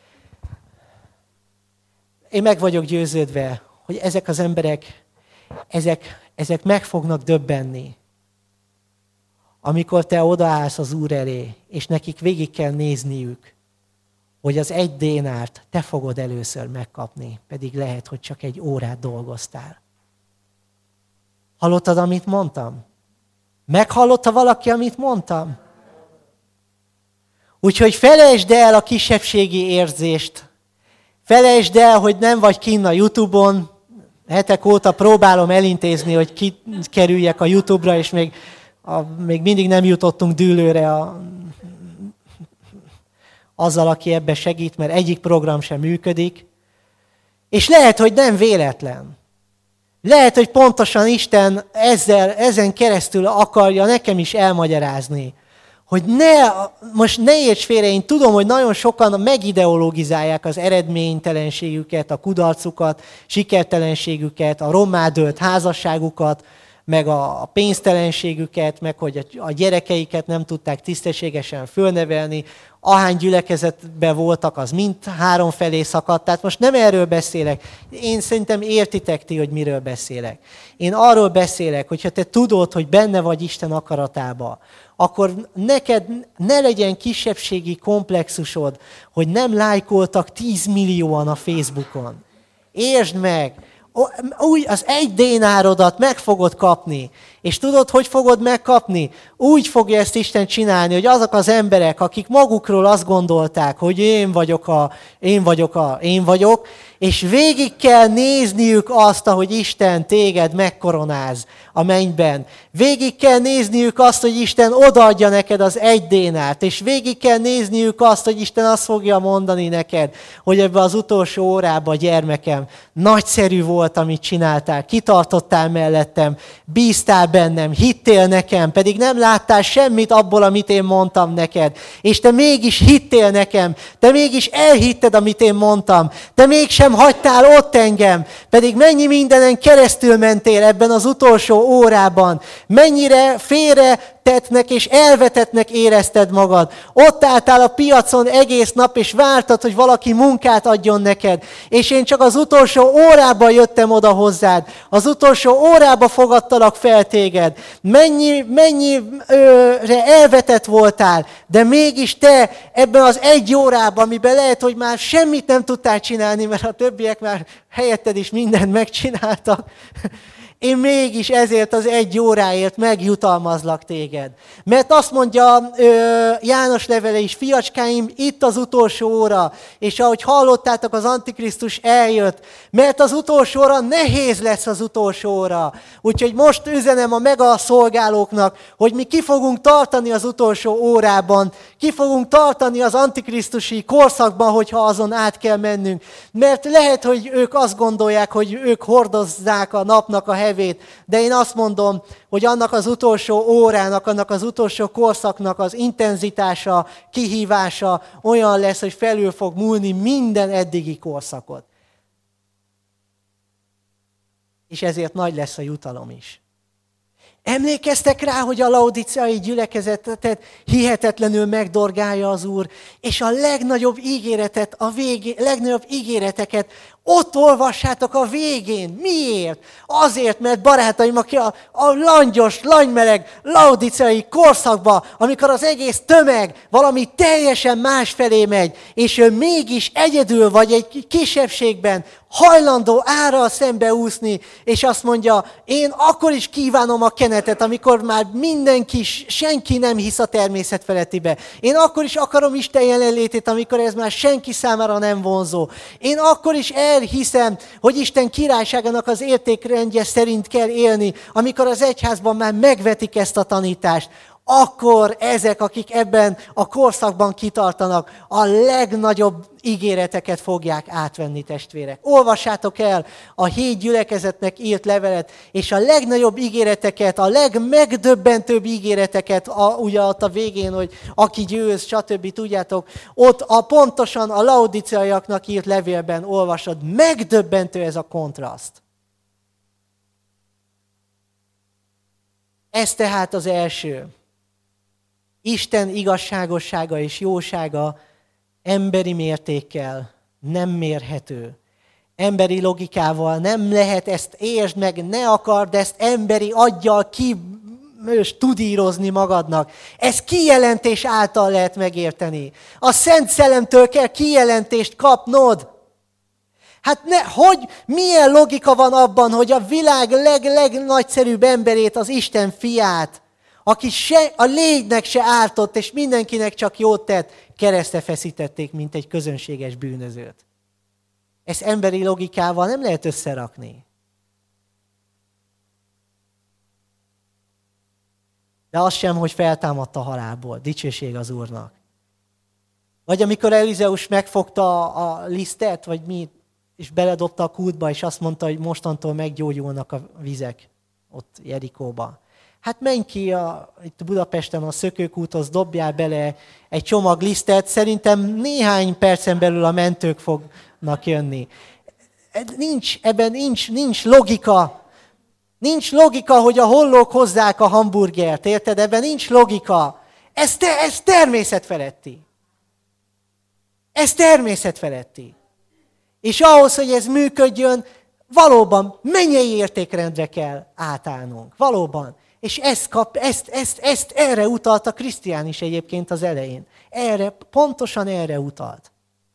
Én meg vagyok győződve, hogy ezek az emberek, ezek meg fognak döbbenni, amikor te odaállsz az Úr elé, és nekik végig kell nézniük, hogy az 1 dénárt te fogod először megkapni, pedig lehet, hogy csak 1 órát dolgoztál. Hallottad, amit mondtam? Meghallotta valaki, amit mondtam? Úgyhogy felejtsd el a kisebbségi érzést. Felejtsd el, hogy nem vagy kinn a YouTube-on. Hetek óta próbálom elintézni, hogy kikerüljek a YouTube-ra, és még mindig nem jutottunk dűlőre azzal, aki ebbe segít, mert egyik program sem működik. És lehet, hogy nem véletlen. Lehet, hogy pontosan Isten ezen keresztül akarja nekem is elmagyarázni, hogy most ne érts félre, én tudom, hogy nagyon sokan megideologizálják az eredménytelenségüket, a kudarcukat, sikertelenségüket, a rommá dőlt házasságukat, meg a pénztelenségüket, meg hogy a gyerekeiket nem tudták tisztességesen fölnevelni, ahány gyülekezetben voltak, az mind három felé szakadt. Tehát most nem erről beszélek. Én szerintem értitek ti, hogy miről beszélek. Én arról beszélek, hogyha te tudod, hogy benne vagy Isten akaratába, akkor neked ne legyen kisebbségi komplexusod, hogy nem lájkoltak 10 millióan a Facebookon. Értsd meg! Úgy az 1 dénárodat meg fogod kapni. És tudod, hogy fogod megkapni? Úgy fogja ezt Isten csinálni, hogy azok az emberek, akik magukról azt gondolták, hogy én vagyok, és végig kell nézniük azt, ahogy Isten téged megkoronáz a mennyben. Végig kell nézniük azt, hogy Isten odaadja neked az 1 dénárt, és végig kell nézniük azt, hogy Isten azt fogja mondani neked, hogy ebbe az utolsó órában, gyermekem, nagyszerű volt, amit csináltál, kitartottál mellettem, bíztál bennem, hittél nekem, pedig nem láttál semmit abból, amit én mondtam neked. És te mégis hittél nekem, te mégis elhitted, amit én mondtam, te mégsem hagytál ott engem, pedig mennyi mindenen keresztül mentél ebben az utolsó órában, mennyire félretettnek és elvetettnek érezted magad. Ott álltál a piacon egész nap, és vártad, hogy valaki munkát adjon neked. És én csak az utolsó órában jöttem oda hozzád. Az utolsó órában fogadtalak fel téged. Mennyire elvetett voltál, de mégis te ebben az 1 órában, amiben lehet, hogy már semmit nem tudtál csinálni, mert a többiek már helyetted is mindent megcsináltak, én mégis ezért az 1 óráért megjutalmazlak téged. Mert azt mondja János levele is, fiacskáim, itt az utolsó óra, és ahogy hallottátok, az Antikrisztus eljött, mert az utolsó óra nehéz lesz az utolsó óra. Úgyhogy most üzenem a mega szolgálóknak, hogy mi ki fogunk tartani az utolsó órában, ki fogunk tartani az antikrisztusi korszakban, hogyha azon át kell mennünk. Mert lehet, hogy ők azt gondolják, hogy ők hordozzák a napnak a hevét, de én azt mondom, hogy annak az utolsó órának, annak az utolsó korszaknak az intenzitása, kihívása olyan lesz, hogy felül fog múlni minden eddigi korszakot. És ezért nagy lesz a jutalom is. Emlékeztek rá, hogy a laodiceai gyülekezetet hihetetlenül megdorgálja az Úr, és a legnagyobb ígéreteket ott olvassátok a végén. Miért? Azért, mert barátaim, aki a langyos, langymeleg laodiceai korszakban, amikor az egész tömeg valami teljesen másfelé megy, és ő mégis egyedül vagy egy kisebbségben hajlandó árral szembe úszni, és azt mondja, én akkor is kívánom a kenetet, amikor már senki nem hisz a természet felettibe. Én akkor is akarom Isten jelenlétét, amikor ez már senki számára nem vonzó. Én akkor is elhiszem, hogy Isten királyságának az értékrendje szerint kell élni, amikor az egyházban már megvetik ezt a tanítást. Akkor ezek, akik ebben a korszakban kitartanak, a legnagyobb ígéreteket fogják átvenni, testvérek. Olvassátok el a 7 gyülekezetnek írt levelet, és a legnagyobb ígéreteket, a legmegdöbbentőbb ígéreteket, ugye ott a végén, hogy aki győz, stb. Tudjátok, ott pontosan a laodiceaiaknak írt levélben olvasod. Megdöbbentő ez a kontraszt. Ez tehát az első. Isten igazságossága és jósága emberi mértékkel nem mérhető. Emberi logikával nem lehet ezt, értsd meg, ne akard ezt emberi aggyal tudírozni magadnak. Ez kijelentés által lehet megérteni. A Szent Szellemtől kell kijelentést kapnod. Hát milyen logika van abban, hogy a világ legnagyszerűbb emberét, az Isten fiát, aki a lénynek se ártott, és mindenkinek csak jót tett, keresztre feszítették, mint egy közönséges bűnözőt. Ezt emberi logikával nem lehet összerakni. De az sem, hogy feltámadt a halálból. Dicsőség az Úrnak. Vagy amikor Elizeus megfogta a lisztet, vagy mi, és beledobta a kútba, és azt mondta, hogy mostantól meggyógyulnak a vizek ott Jerikóba. Hát menj ki itt Budapesten a Szökőkúthoz, dobjál bele egy csomag lisztet, szerintem néhány percen belül a mentők fognak jönni. Ebben nincs logika. Nincs logika, hogy a hollók hozzák a hamburgert, érted? Ebben nincs logika. Ez természetfeletti. Ez természetfeletti. És ahhoz, hogy ez működjön, valóban mennyei értékrendre kell átállnunk. Valóban. És ezt erre utalt a Krisztián is egyébként az elején. Pontosan erre utalt.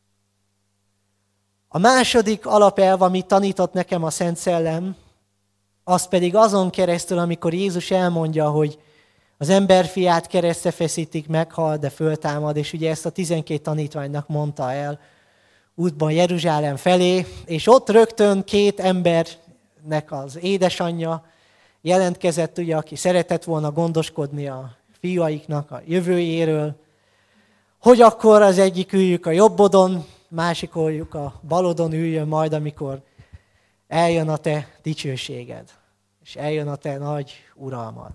A második alapelv, amit tanított nekem a Szent Szellem, az pedig azon keresztül, amikor Jézus elmondja, hogy az emberfiát keresztre feszítik, meghal, de föltámad, és ugye ezt a 12 tanítványnak mondta el útban Jeruzsálem felé, és ott rögtön 2 embernek az édesanyja jelentkezett, ugye, aki szeretett volna gondoskodni a fiaiknak a jövőjéről, hogy akkor az egyik üljük a jobb oldon, másik oldjuk a bal oldon üljön majd, amikor eljön a te dicsőséged, és eljön a te nagy uralmad.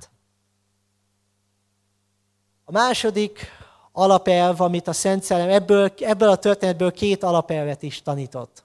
A második alapelv, amit a Szent Szellem, ebből a történetből 2 alapelvet is tanított.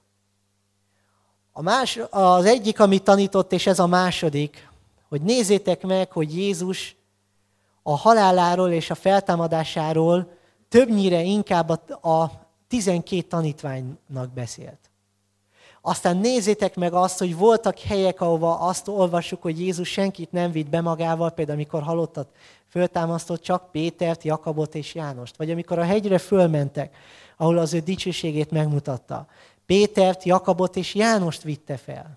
Az egyik, amit tanított, és ez a második, hogy nézzétek meg, hogy Jézus a haláláról és a feltámadásáról többnyire inkább a 12 tanítványnak beszélt. Aztán nézzétek meg azt, hogy voltak helyek, ahova azt olvassuk, hogy Jézus senkit nem vitt be magával, például amikor halottat föltámasztott, csak Pétert, Jakabot és Jánost. Vagy amikor a hegyre fölmentek, ahol az ő dicsőségét megmutatta. Pétert, Jakabot és Jánost vitte fel.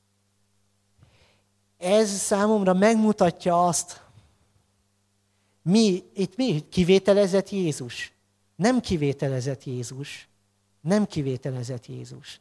Ez számomra megmutatja azt, mi kivételezett Jézus. Nem kivételezett Jézus. Nem kivételezett Jézus.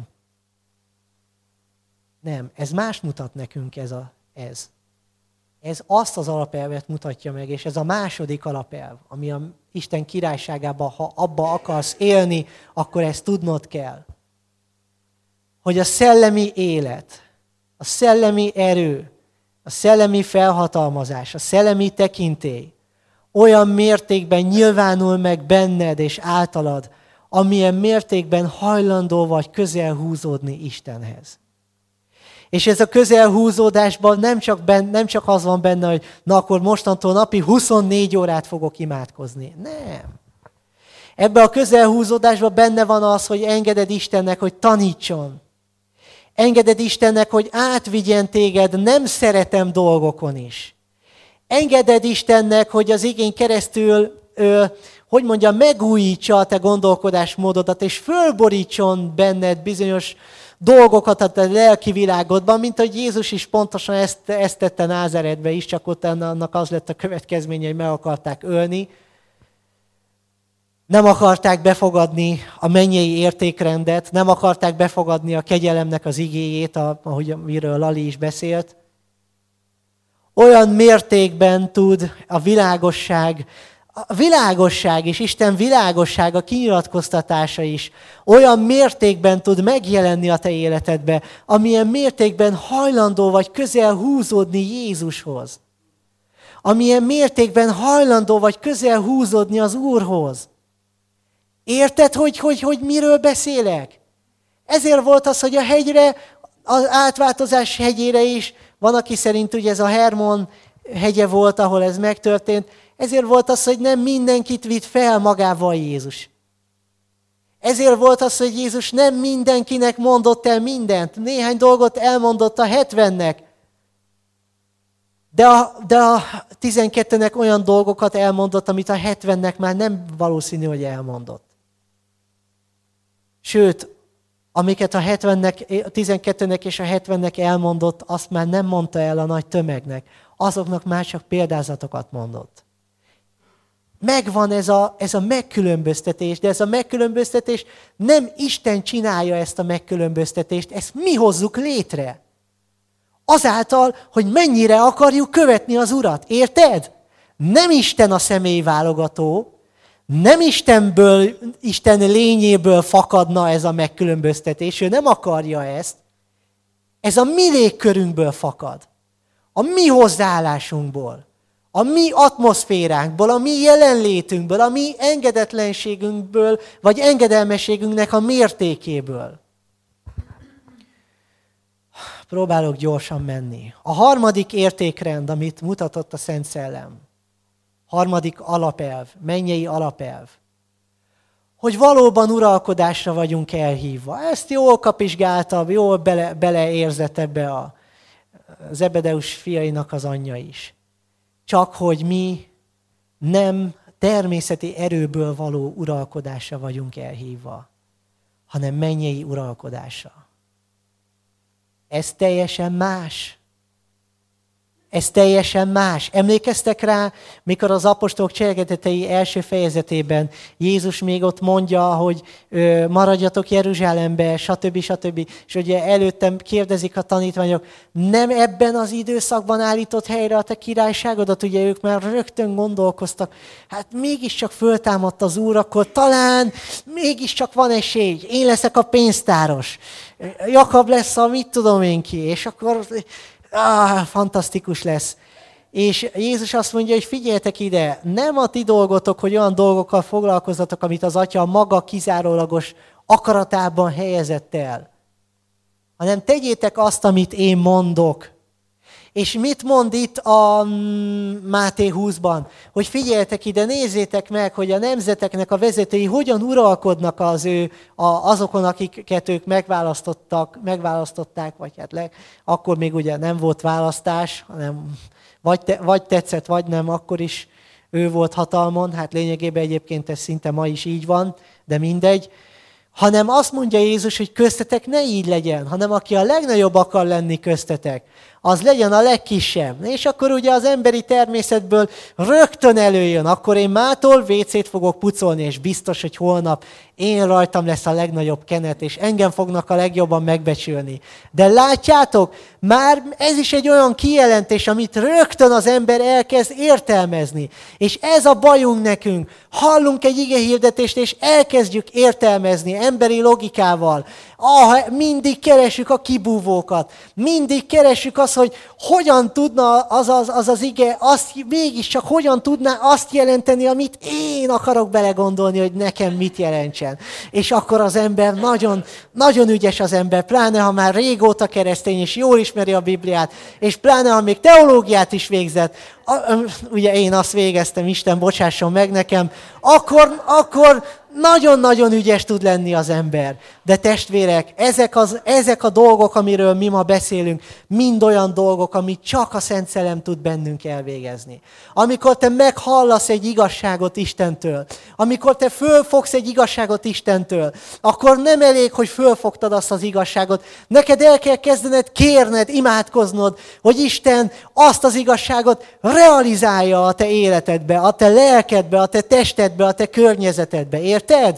Nem. Ez más mutat nekünk ez. Ez azt az alapelvet mutatja meg, és ez a második alapelv, ami a Isten királyságában, ha abba akarsz élni, akkor ezt tudnod kell. Hogy a szellemi élet, a szellemi erő, a szellemi felhatalmazás, a szellemi tekintély olyan mértékben nyilvánul meg benned és általad, amilyen mértékben hajlandó vagy közel húzódni Istenhez. És ez a közelhúzódásban nem csak az van benne, hogy na akkor mostantól napi 24 órát fogok imádkozni. Nem. Ebben a közelhúzódásban benne van az, hogy engeded Istennek, hogy tanítson. Engeded Istennek, hogy átvigyen téged nem szeretem dolgokon is. Engeded Istennek, hogy az igén keresztül, megújítsa a te gondolkodásmódodat, és fölborítson benned bizonyos dolgokat a te lelki világodban, mint ahogy Jézus is pontosan ezt tette Názáretbe is, csak ott annak az lett a következménye, hogy meg akarták ölni. Nem akarták befogadni a mennyei értékrendet, nem akarták befogadni a kegyelemnek az igéjét, amiről Lali is beszélt. Olyan mértékben tud a világosság és Isten világossága kinyilatkoztatása is olyan mértékben tud megjelenni a te életedbe, amilyen mértékben hajlandó vagy közel húzódni Jézushoz. Amilyen mértékben hajlandó vagy közel húzódni az Úrhoz. Érted, hogy miről beszélek? Ezért volt az, hogy a hegyre, az átváltozás hegyére is, van, aki szerint ugye ez a Hermon hegye volt, ahol ez megtörtént, ezért volt az, hogy nem mindenkit vitt fel magával Jézus. Ezért volt az, hogy Jézus nem mindenkinek mondott el mindent. Néhány dolgot elmondott a 70-nek. De a 12-nek olyan dolgokat elmondott, amit a 70-nek már nem valószínű, hogy elmondott. Sőt, amiket a 12-nek és a 70-nek elmondott, azt már nem mondta el a nagy tömegnek. Azoknak már csak példázatokat mondott. Megvan ez a megkülönböztetés, de ez a megkülönböztetés nem Isten csinálja ezt a megkülönböztetést, ezt mi hozzuk létre. Azáltal, hogy mennyire akarjuk követni az Urat. Érted? Nem Isten a személyválogató, Nem Isten lényéből fakadna ez a megkülönböztetés, ő nem akarja ezt. Ez a mi légkörünkből fakad. A mi hozzáállásunkból, a mi atmoszféránkból, a mi jelenlétünkből, a mi engedetlenségünkből, vagy engedelmességünknek a mértékéből. Próbálok gyorsan menni. A harmadik értékrend, amit mutatott a Szent Szellem. Harmadik alapelv, mennyei alapelv. Hogy valóban uralkodásra vagyunk elhívva. Ezt jól kapizsgálta, jól beleérzett ebbe a Zebedeus fiainak az anyja is. Csak hogy mi nem természeti erőből való uralkodásra vagyunk elhívva, hanem mennyei uralkodásra. Ez teljesen más. Ez teljesen más. Emlékeztek rá, mikor az apostolok cselekedetei első fejezetében Jézus még ott mondja, hogy maradjatok Jeruzsálembe, stb. És ugye előttem kérdezik a tanítványok, nem ebben az időszakban állított helyre a te királyságodat? Ugye ők már rögtön gondolkoztak, hát mégiscsak föltámadt az Úr, akkor talán mégiscsak van esély, én leszek a pénztáros, Jakab lesz a mit tudom én ki, és akkor... fantasztikus lesz. És Jézus azt mondja, hogy figyeljetek ide, nem a ti dolgotok, hogy olyan dolgokkal foglalkozzatok, amit az Atya a maga kizárólagos akaratában helyezett el, hanem tegyétek azt, amit én mondok. És mit mond itt a Máté 20-ban? Hogy figyeljetek ide, nézzétek meg, hogy a nemzeteknek a vezetői hogyan uralkodnak azokon, akiket ők megválasztották, vagy hát akkor még ugye nem volt választás, hanem vagy tetszett, vagy nem, akkor is ő volt hatalmon. Hát lényegében egyébként ez szinte ma is így van, de mindegy. Hanem azt mondja Jézus, hogy köztetek ne így legyen, hanem aki a legnagyobb akar lenni köztetek, az legyen a legkisebb. És akkor ugye az emberi természetből rögtön előjön, akkor én mától WC-t fogok pucolni, és biztos, hogy holnap én rajtam lesz a legnagyobb kenet, és engem fognak a legjobban megbecsülni. De látjátok, már ez is egy olyan kijelentés, amit rögtön az ember elkezd értelmezni. És ez a bajunk nekünk. Hallunk egy igehirdetést, és elkezdjük értelmezni emberi logikával. Mindig keresjük a kibúvókat. Mindig keresjük azt, hogy hogyan tudna az ige, mégiscsak hogyan tudná azt jelenteni, amit én akarok belegondolni, hogy nekem mit jelentsen. És akkor az ember nagyon, nagyon ügyes az ember, pláne ha már régóta keresztény, és jól ismeri a Bibliát, és pláne ha még teológiát is végzett, ugye én azt végeztem, Isten bocsásson meg nekem, akkor nagyon-nagyon ügyes tud lenni az ember. De testvérek, ezek a dolgok, amiről mi ma beszélünk, mind olyan dolgok, amit csak a Szent Szellem tud bennünk elvégezni. Amikor te meghallasz egy igazságot Istentől, amikor te fölfogsz egy igazságot Istentől, akkor nem elég, hogy fölfogtad azt az igazságot. Neked el kell kezdened kérned, imádkoznod, hogy Isten azt az igazságot realizálja a te életedbe, a te lelkedbe, a te testedbe, a te környezetedbe. Érted?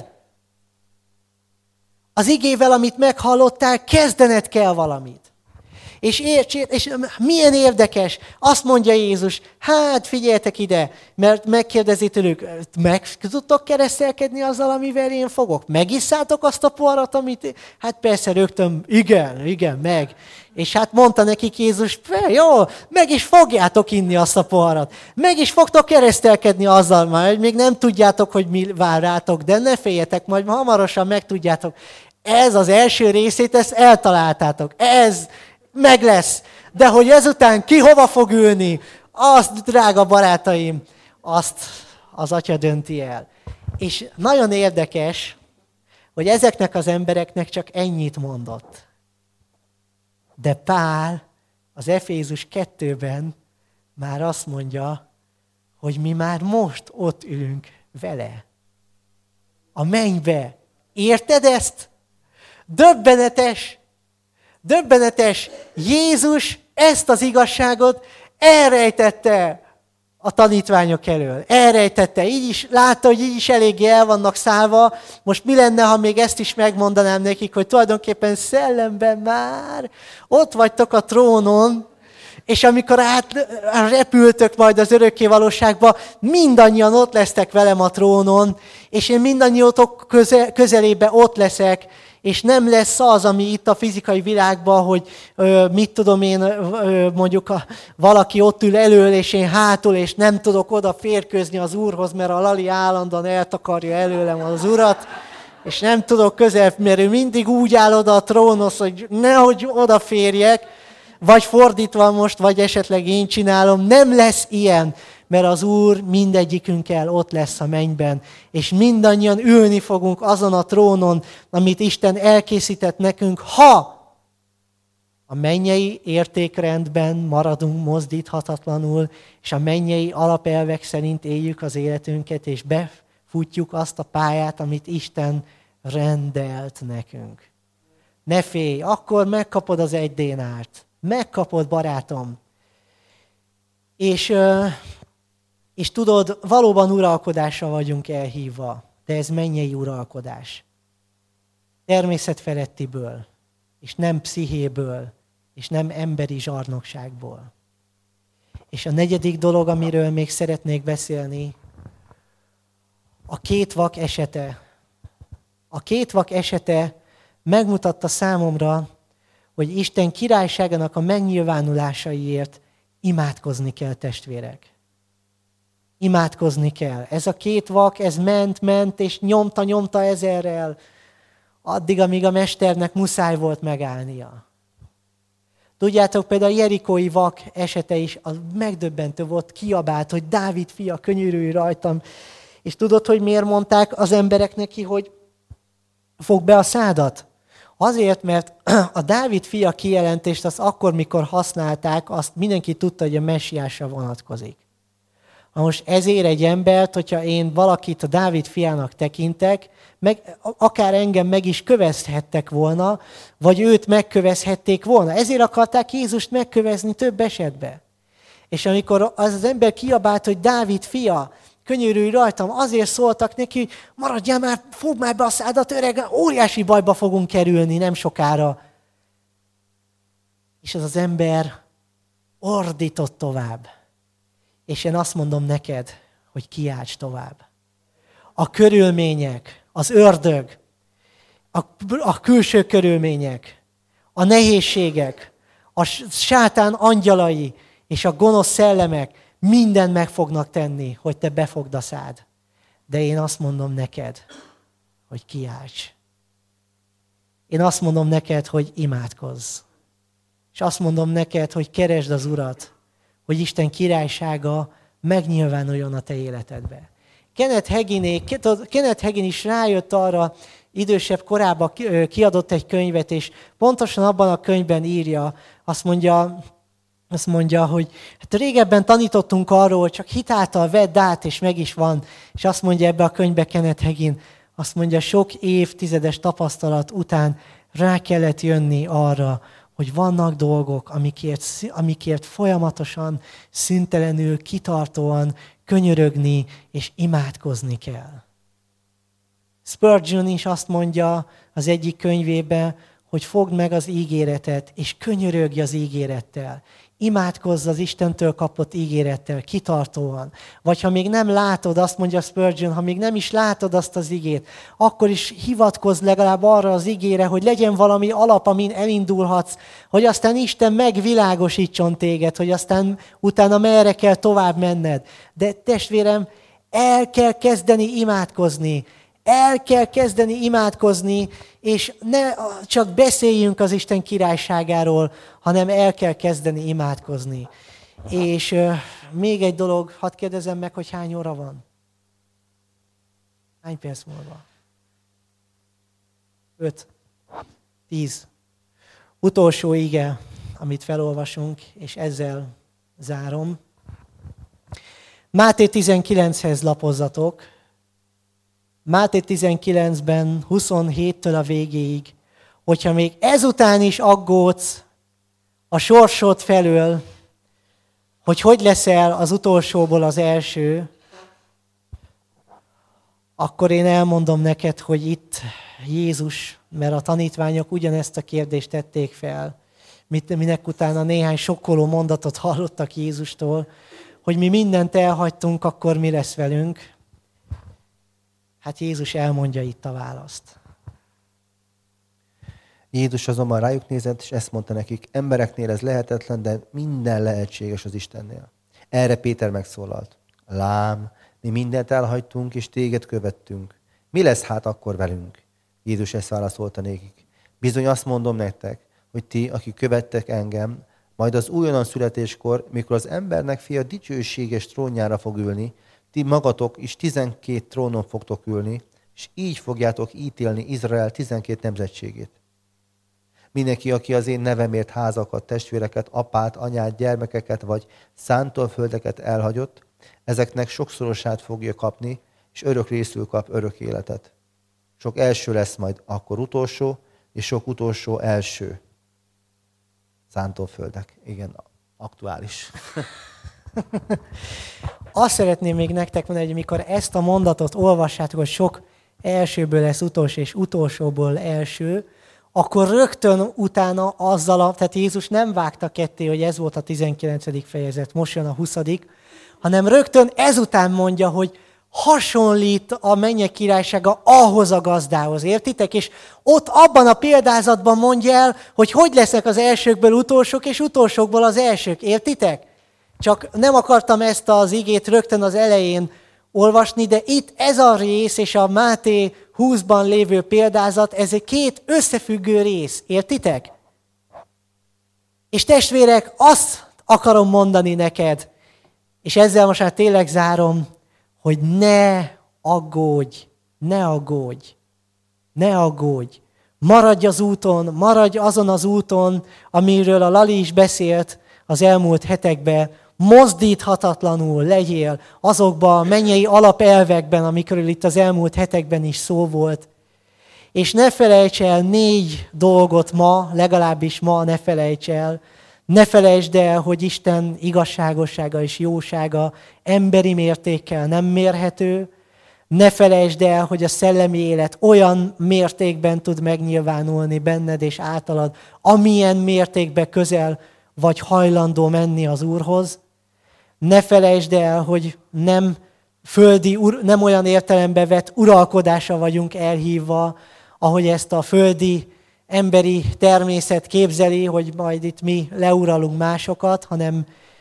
Az igével, amit meghallottál, kezdened kell valamit. És milyen érdekes, azt mondja Jézus, hát figyeljetek ide, mert megkérdezi tőlük, meg tudtok keresztelkedni azzal, amivel én fogok? Megisszátok azt a poharat, amit... Hát persze rögtön, igen, meg. És hát mondta nekik Jézus, jó, meg is fogjátok inni azt a poharat. Meg is fogtok keresztelkedni azzal már, hogy még nem tudjátok, hogy mi vár rátok, de ne féljetek, majd hamarosan megtudjátok. Ez az első részét, ezt eltaláltátok. Ez meg lesz. De hogy ezután ki hova fog ülni, azt, drága barátaim, azt az Atya dönti el. És nagyon érdekes, hogy ezeknek az embereknek csak ennyit mondott. De Pál az Efézus 2-ben már azt mondja, hogy mi már most ott ülünk vele. A mennybe. Érted ezt? Döbbenetes! Döbbenetes! Jézus ezt az igazságot elrejtette a tanítványok elől. Elrejtette. Így is látta, hogy így is eléggé el vannak szállva. Most mi lenne, ha még ezt is megmondanám nekik, hogy tulajdonképpen szellemben már ott vagytok a trónon, és amikor repültök majd az örökké valóságba, mindannyian ott lesztek velem a trónon, és én mindannyiótok közelébe ott leszek, és nem lesz az, ami itt a fizikai világban, hogy mit tudom én, mondjuk valaki ott ül elől, és én hátul, és nem tudok oda férkőzni az Úrhoz, mert a Lali állandóan eltakarja előlem az Urat, és nem tudok közel, mert ő mindig úgy áll oda a trónhoz, hogy nehogy odaférjek, vagy fordítva most, vagy esetleg én csinálom. Nem lesz ilyen, mert az Úr mindegyikünkkel ott lesz a mennyben, és mindannyian ülni fogunk azon a trónon, amit Isten elkészített nekünk, ha a mennyei értékrendben maradunk mozdíthatatlanul, és a mennyei alapelvek szerint éljük az életünket, és befutjuk azt a pályát, amit Isten rendelt nekünk. Ne félj, akkor megkapod az 1 dénárt. Megkapod, barátom. És tudod, valóban uralkodásra vagyunk elhívva, de ez mennyei uralkodás. Természetfelettiből, és nem pszichéből, és nem emberi zsarnokságból. És a 4. dolog, amiről még szeretnék beszélni, a 2 vak esete. A 2 vak esete megmutatta számomra, hogy Isten királyságának a megnyilvánulásaiért imádkozni kell, testvérek. Imádkozni kell. Ez a 2 vak, ez ment, és nyomta ezerrel, addig, amíg a mesternek muszáj volt megállnia. Tudjátok, például a jerikói vak esete is megdöbbentő volt, kiabált, hogy Dávid fia, könyörülj rajtam. És tudod, hogy miért mondták az emberek neki, hogy fogd be a szádat? Azért, mert a Dávid fia kijelentést azt akkor, mikor használták, azt mindenki tudta, hogy a messiásra vonatkozik. Na most ezért egy embert, hogyha én valakit a Dávid fiának tekintek, akár engem meg is kövezhettek volna, vagy őt megkövezhették volna. Ezért akarták Jézust megkövezni több esetben. És amikor az ember kiabált, hogy Dávid fia, könyörülj rajtam, azért szóltak neki, maradjál már, fogd már be a szádat, öreg, óriási bajba fogunk kerülni nem sokára. És az ember ordított tovább. És én azt mondom neked, hogy kiálts tovább. A körülmények, az ördög, a külső körülmények, a nehézségek, a sátán angyalai és a gonosz szellemek mindent meg fognak tenni, hogy te befogd a szád. De én azt mondom neked, hogy kiálts. Én azt mondom neked, hogy imádkozz. És azt mondom neked, hogy keresd az Urat, hogy Isten királysága megnyilvánuljon a te életedbe. Kenneth Hagin is rájött arra, idősebb korában kiadott egy könyvet, és pontosan abban a könyvben írja, azt mondja, hogy hát régebben tanítottunk arról, hogy csak hitáltal vedd át, és meg is van. És azt mondja ebbe a könyvbe Kenneth Hagin, azt mondja, sok évtizedes tapasztalat után rá kellett jönni arra, hogy vannak dolgok, amikért folyamatosan, szüntelenül, kitartóan könyörögni és imádkozni kell. Spurgeon is azt mondja az egyik könyvében, hogy fogd meg az ígéretet, és könyörögj az ígérettel. Imádkozz az Istentől kapott ígérettel, kitartóan. Vagy ha még nem látod, azt mondja Spurgeon, ha még nem is látod azt az igét, akkor is hivatkozz legalább arra az igére, hogy legyen valami alap, amin elindulhatsz, hogy aztán Isten megvilágosítson téged, hogy aztán utána merre kell tovább menned. De testvérem, el kell kezdeni imádkozni. El kell kezdeni imádkozni, és ne csak beszéljünk az Isten királyságáról, hanem el kell kezdeni imádkozni. És még egy dolog, hadd kérdezem meg, hogy hány óra van? Hány perc múlva? 5, 10. Utolsó ige, amit felolvasunk, és ezzel zárom. Máté 19-hez lapozzatok. Máté 19-ben, 27-től a végéig, hogyha még ezután is aggódsz a sorsod felől, hogy leszel az utolsóból az első, akkor én elmondom neked, hogy itt Jézus, mert a tanítványok ugyanezt a kérdést tették fel. minek utána néhány sokkoló mondatot hallottak Jézustól, hogy mi mindent elhagytunk, akkor mi lesz velünk? Hát Jézus elmondja itt a választ. Jézus azonban rájuk nézett, és ezt mondta nekik, embereknél ez lehetetlen, de minden lehetséges az Istennél. Erre Péter megszólalt. Lám, mi mindent elhagytunk, és téged követtünk. Mi lesz hát akkor velünk? Jézus ezt válaszolta nékik. Bizony azt mondom nektek, hogy ti, akik követtek engem, majd az újonnan születéskor, mikor az embernek fia dicsőséges trónjára fog ülni, ti magatok is 12 trónon fogtok ülni, és így fogjátok ítélni Izrael 12 nemzetségét. Mindenki, aki az én nevemért házakat, testvéreket, apát, anyát, gyermekeket vagy szántóföldeket elhagyott, ezeknek sokszorosát fogja kapni, és örök részül kap örök életet. Sok első lesz majd akkor utolsó, és sok utolsó első. Szántóföldek. Igen, aktuális. Azt szeretném még nektek mondani, hogy mikor ezt a mondatot olvassátok, hogy sok elsőből lesz utolsó, és utolsóból első, akkor rögtön utána tehát Jézus nem vágta ketté, hogy ez volt a 19. fejezet, most jön a 20., hanem rögtön ezután mondja, hogy hasonlít a mennyek királysága ahhoz a gazdához, értitek? És ott abban a példázatban mondja el, hogy lesznek az elsőkből utolsók, és utolsókból az elsők, értitek? Csak nem akartam ezt az igét rögtön az elején olvasni, de itt ez a rész és a Máté 20-ban lévő példázat, ez egy két összefüggő rész, értitek? És testvérek, azt akarom mondani neked, és ezzel most már tényleg zárom, hogy ne aggódj, ne aggódj, ne aggódj. Maradj az úton, maradj azon az úton, amiről a Lali is beszélt az elmúlt hetekben, mozdíthatatlanul legyél azokban a mennyei alapelvekben, amikről itt az elmúlt hetekben is szó volt. És ne felejts el 4 dolgot ma, legalábbis ma ne felejts el. Ne felejtsd el, hogy Isten igazságossága és jósága emberi mértékkel nem mérhető. Ne felejtsd el, hogy a szellemi élet olyan mértékben tud megnyilvánulni benned és általad, amilyen mértékben közel vagy hajlandó menni az Úrhoz. Ne felejtsd el, hogy nem nem olyan értelembe vett uralkodásra vagyunk elhívva, ahogy ezt a földi emberi természet képzeli, hogy majd itt mi leuralunk másokat, hanem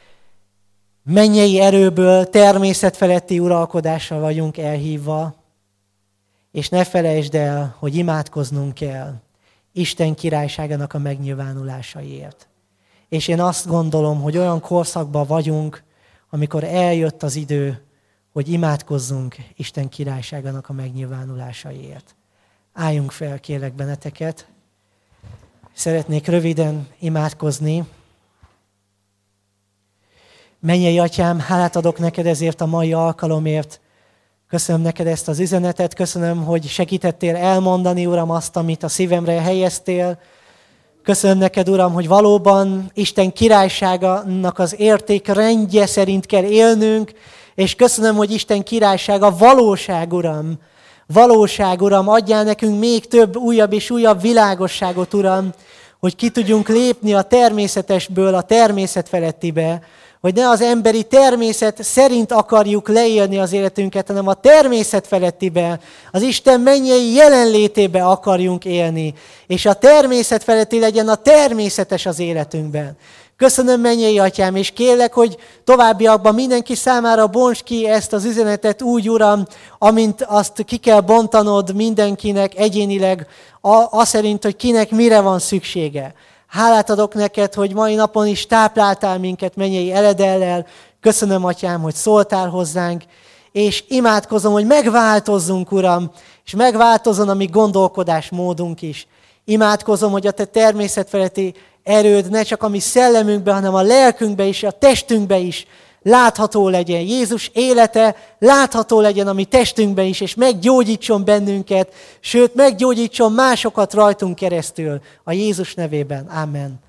mennyei erőből természetfeletti uralkodásra vagyunk elhívva. És ne felejtsd el, hogy imádkoznunk kell Isten királyságának a megnyilvánulásaiért. És én azt gondolom, hogy olyan korszakban vagyunk, amikor eljött az idő, hogy imádkozzunk Isten királyságának a megnyilvánulásaiért. Álljunk fel, kérlek benneteket. Szeretnék röviden imádkozni. Mennyei Atyám, hálát adok neked ezért a mai alkalomért. Köszönöm neked ezt az üzenetet, köszönöm, hogy segítettél elmondani, Uram, azt, amit a szívemre helyeztél. Köszönöm neked, Uram, hogy valóban Isten királyságának az értékrendje szerint kell élnünk, és köszönöm, hogy Isten királysága valóság, Uram. Valóság, Uram, adjál nekünk még több, újabb és újabb világosságot, Uram, hogy ki tudjunk lépni a természetesből a természet felettibe, hogy ne az emberi természet szerint akarjuk leélni az életünket, hanem a természet felettibe, az Isten mennyei jelenlétébe akarjunk élni, és a természet feletti legyen a természetes az életünkben. Köszönöm, mennyei Atyám, és kérlek, hogy továbbiakban mindenki számára bontsd ki ezt az üzenetet úgy, Uram, amint azt ki kell bontanod mindenkinek egyénileg, az szerint, hogy kinek mire van szüksége. Hálát adok neked, hogy mai napon is tápláltál minket mennyei eledellel. Köszönöm, Atyám, hogy szóltál hozzánk, és imádkozom, hogy megváltozzunk, Uram, és megváltozzon a mi gondolkodásmódunk is. Imádkozom, hogy a te természetfeletti erőd ne csak a mi szellemünkben, hanem a lelkünkben és a testünkben is látható legyen. Jézus élete látható legyen a mi testünkben is, és meggyógyítson bennünket, sőt, meggyógyítson másokat rajtunk keresztül. A Jézus nevében. Amen.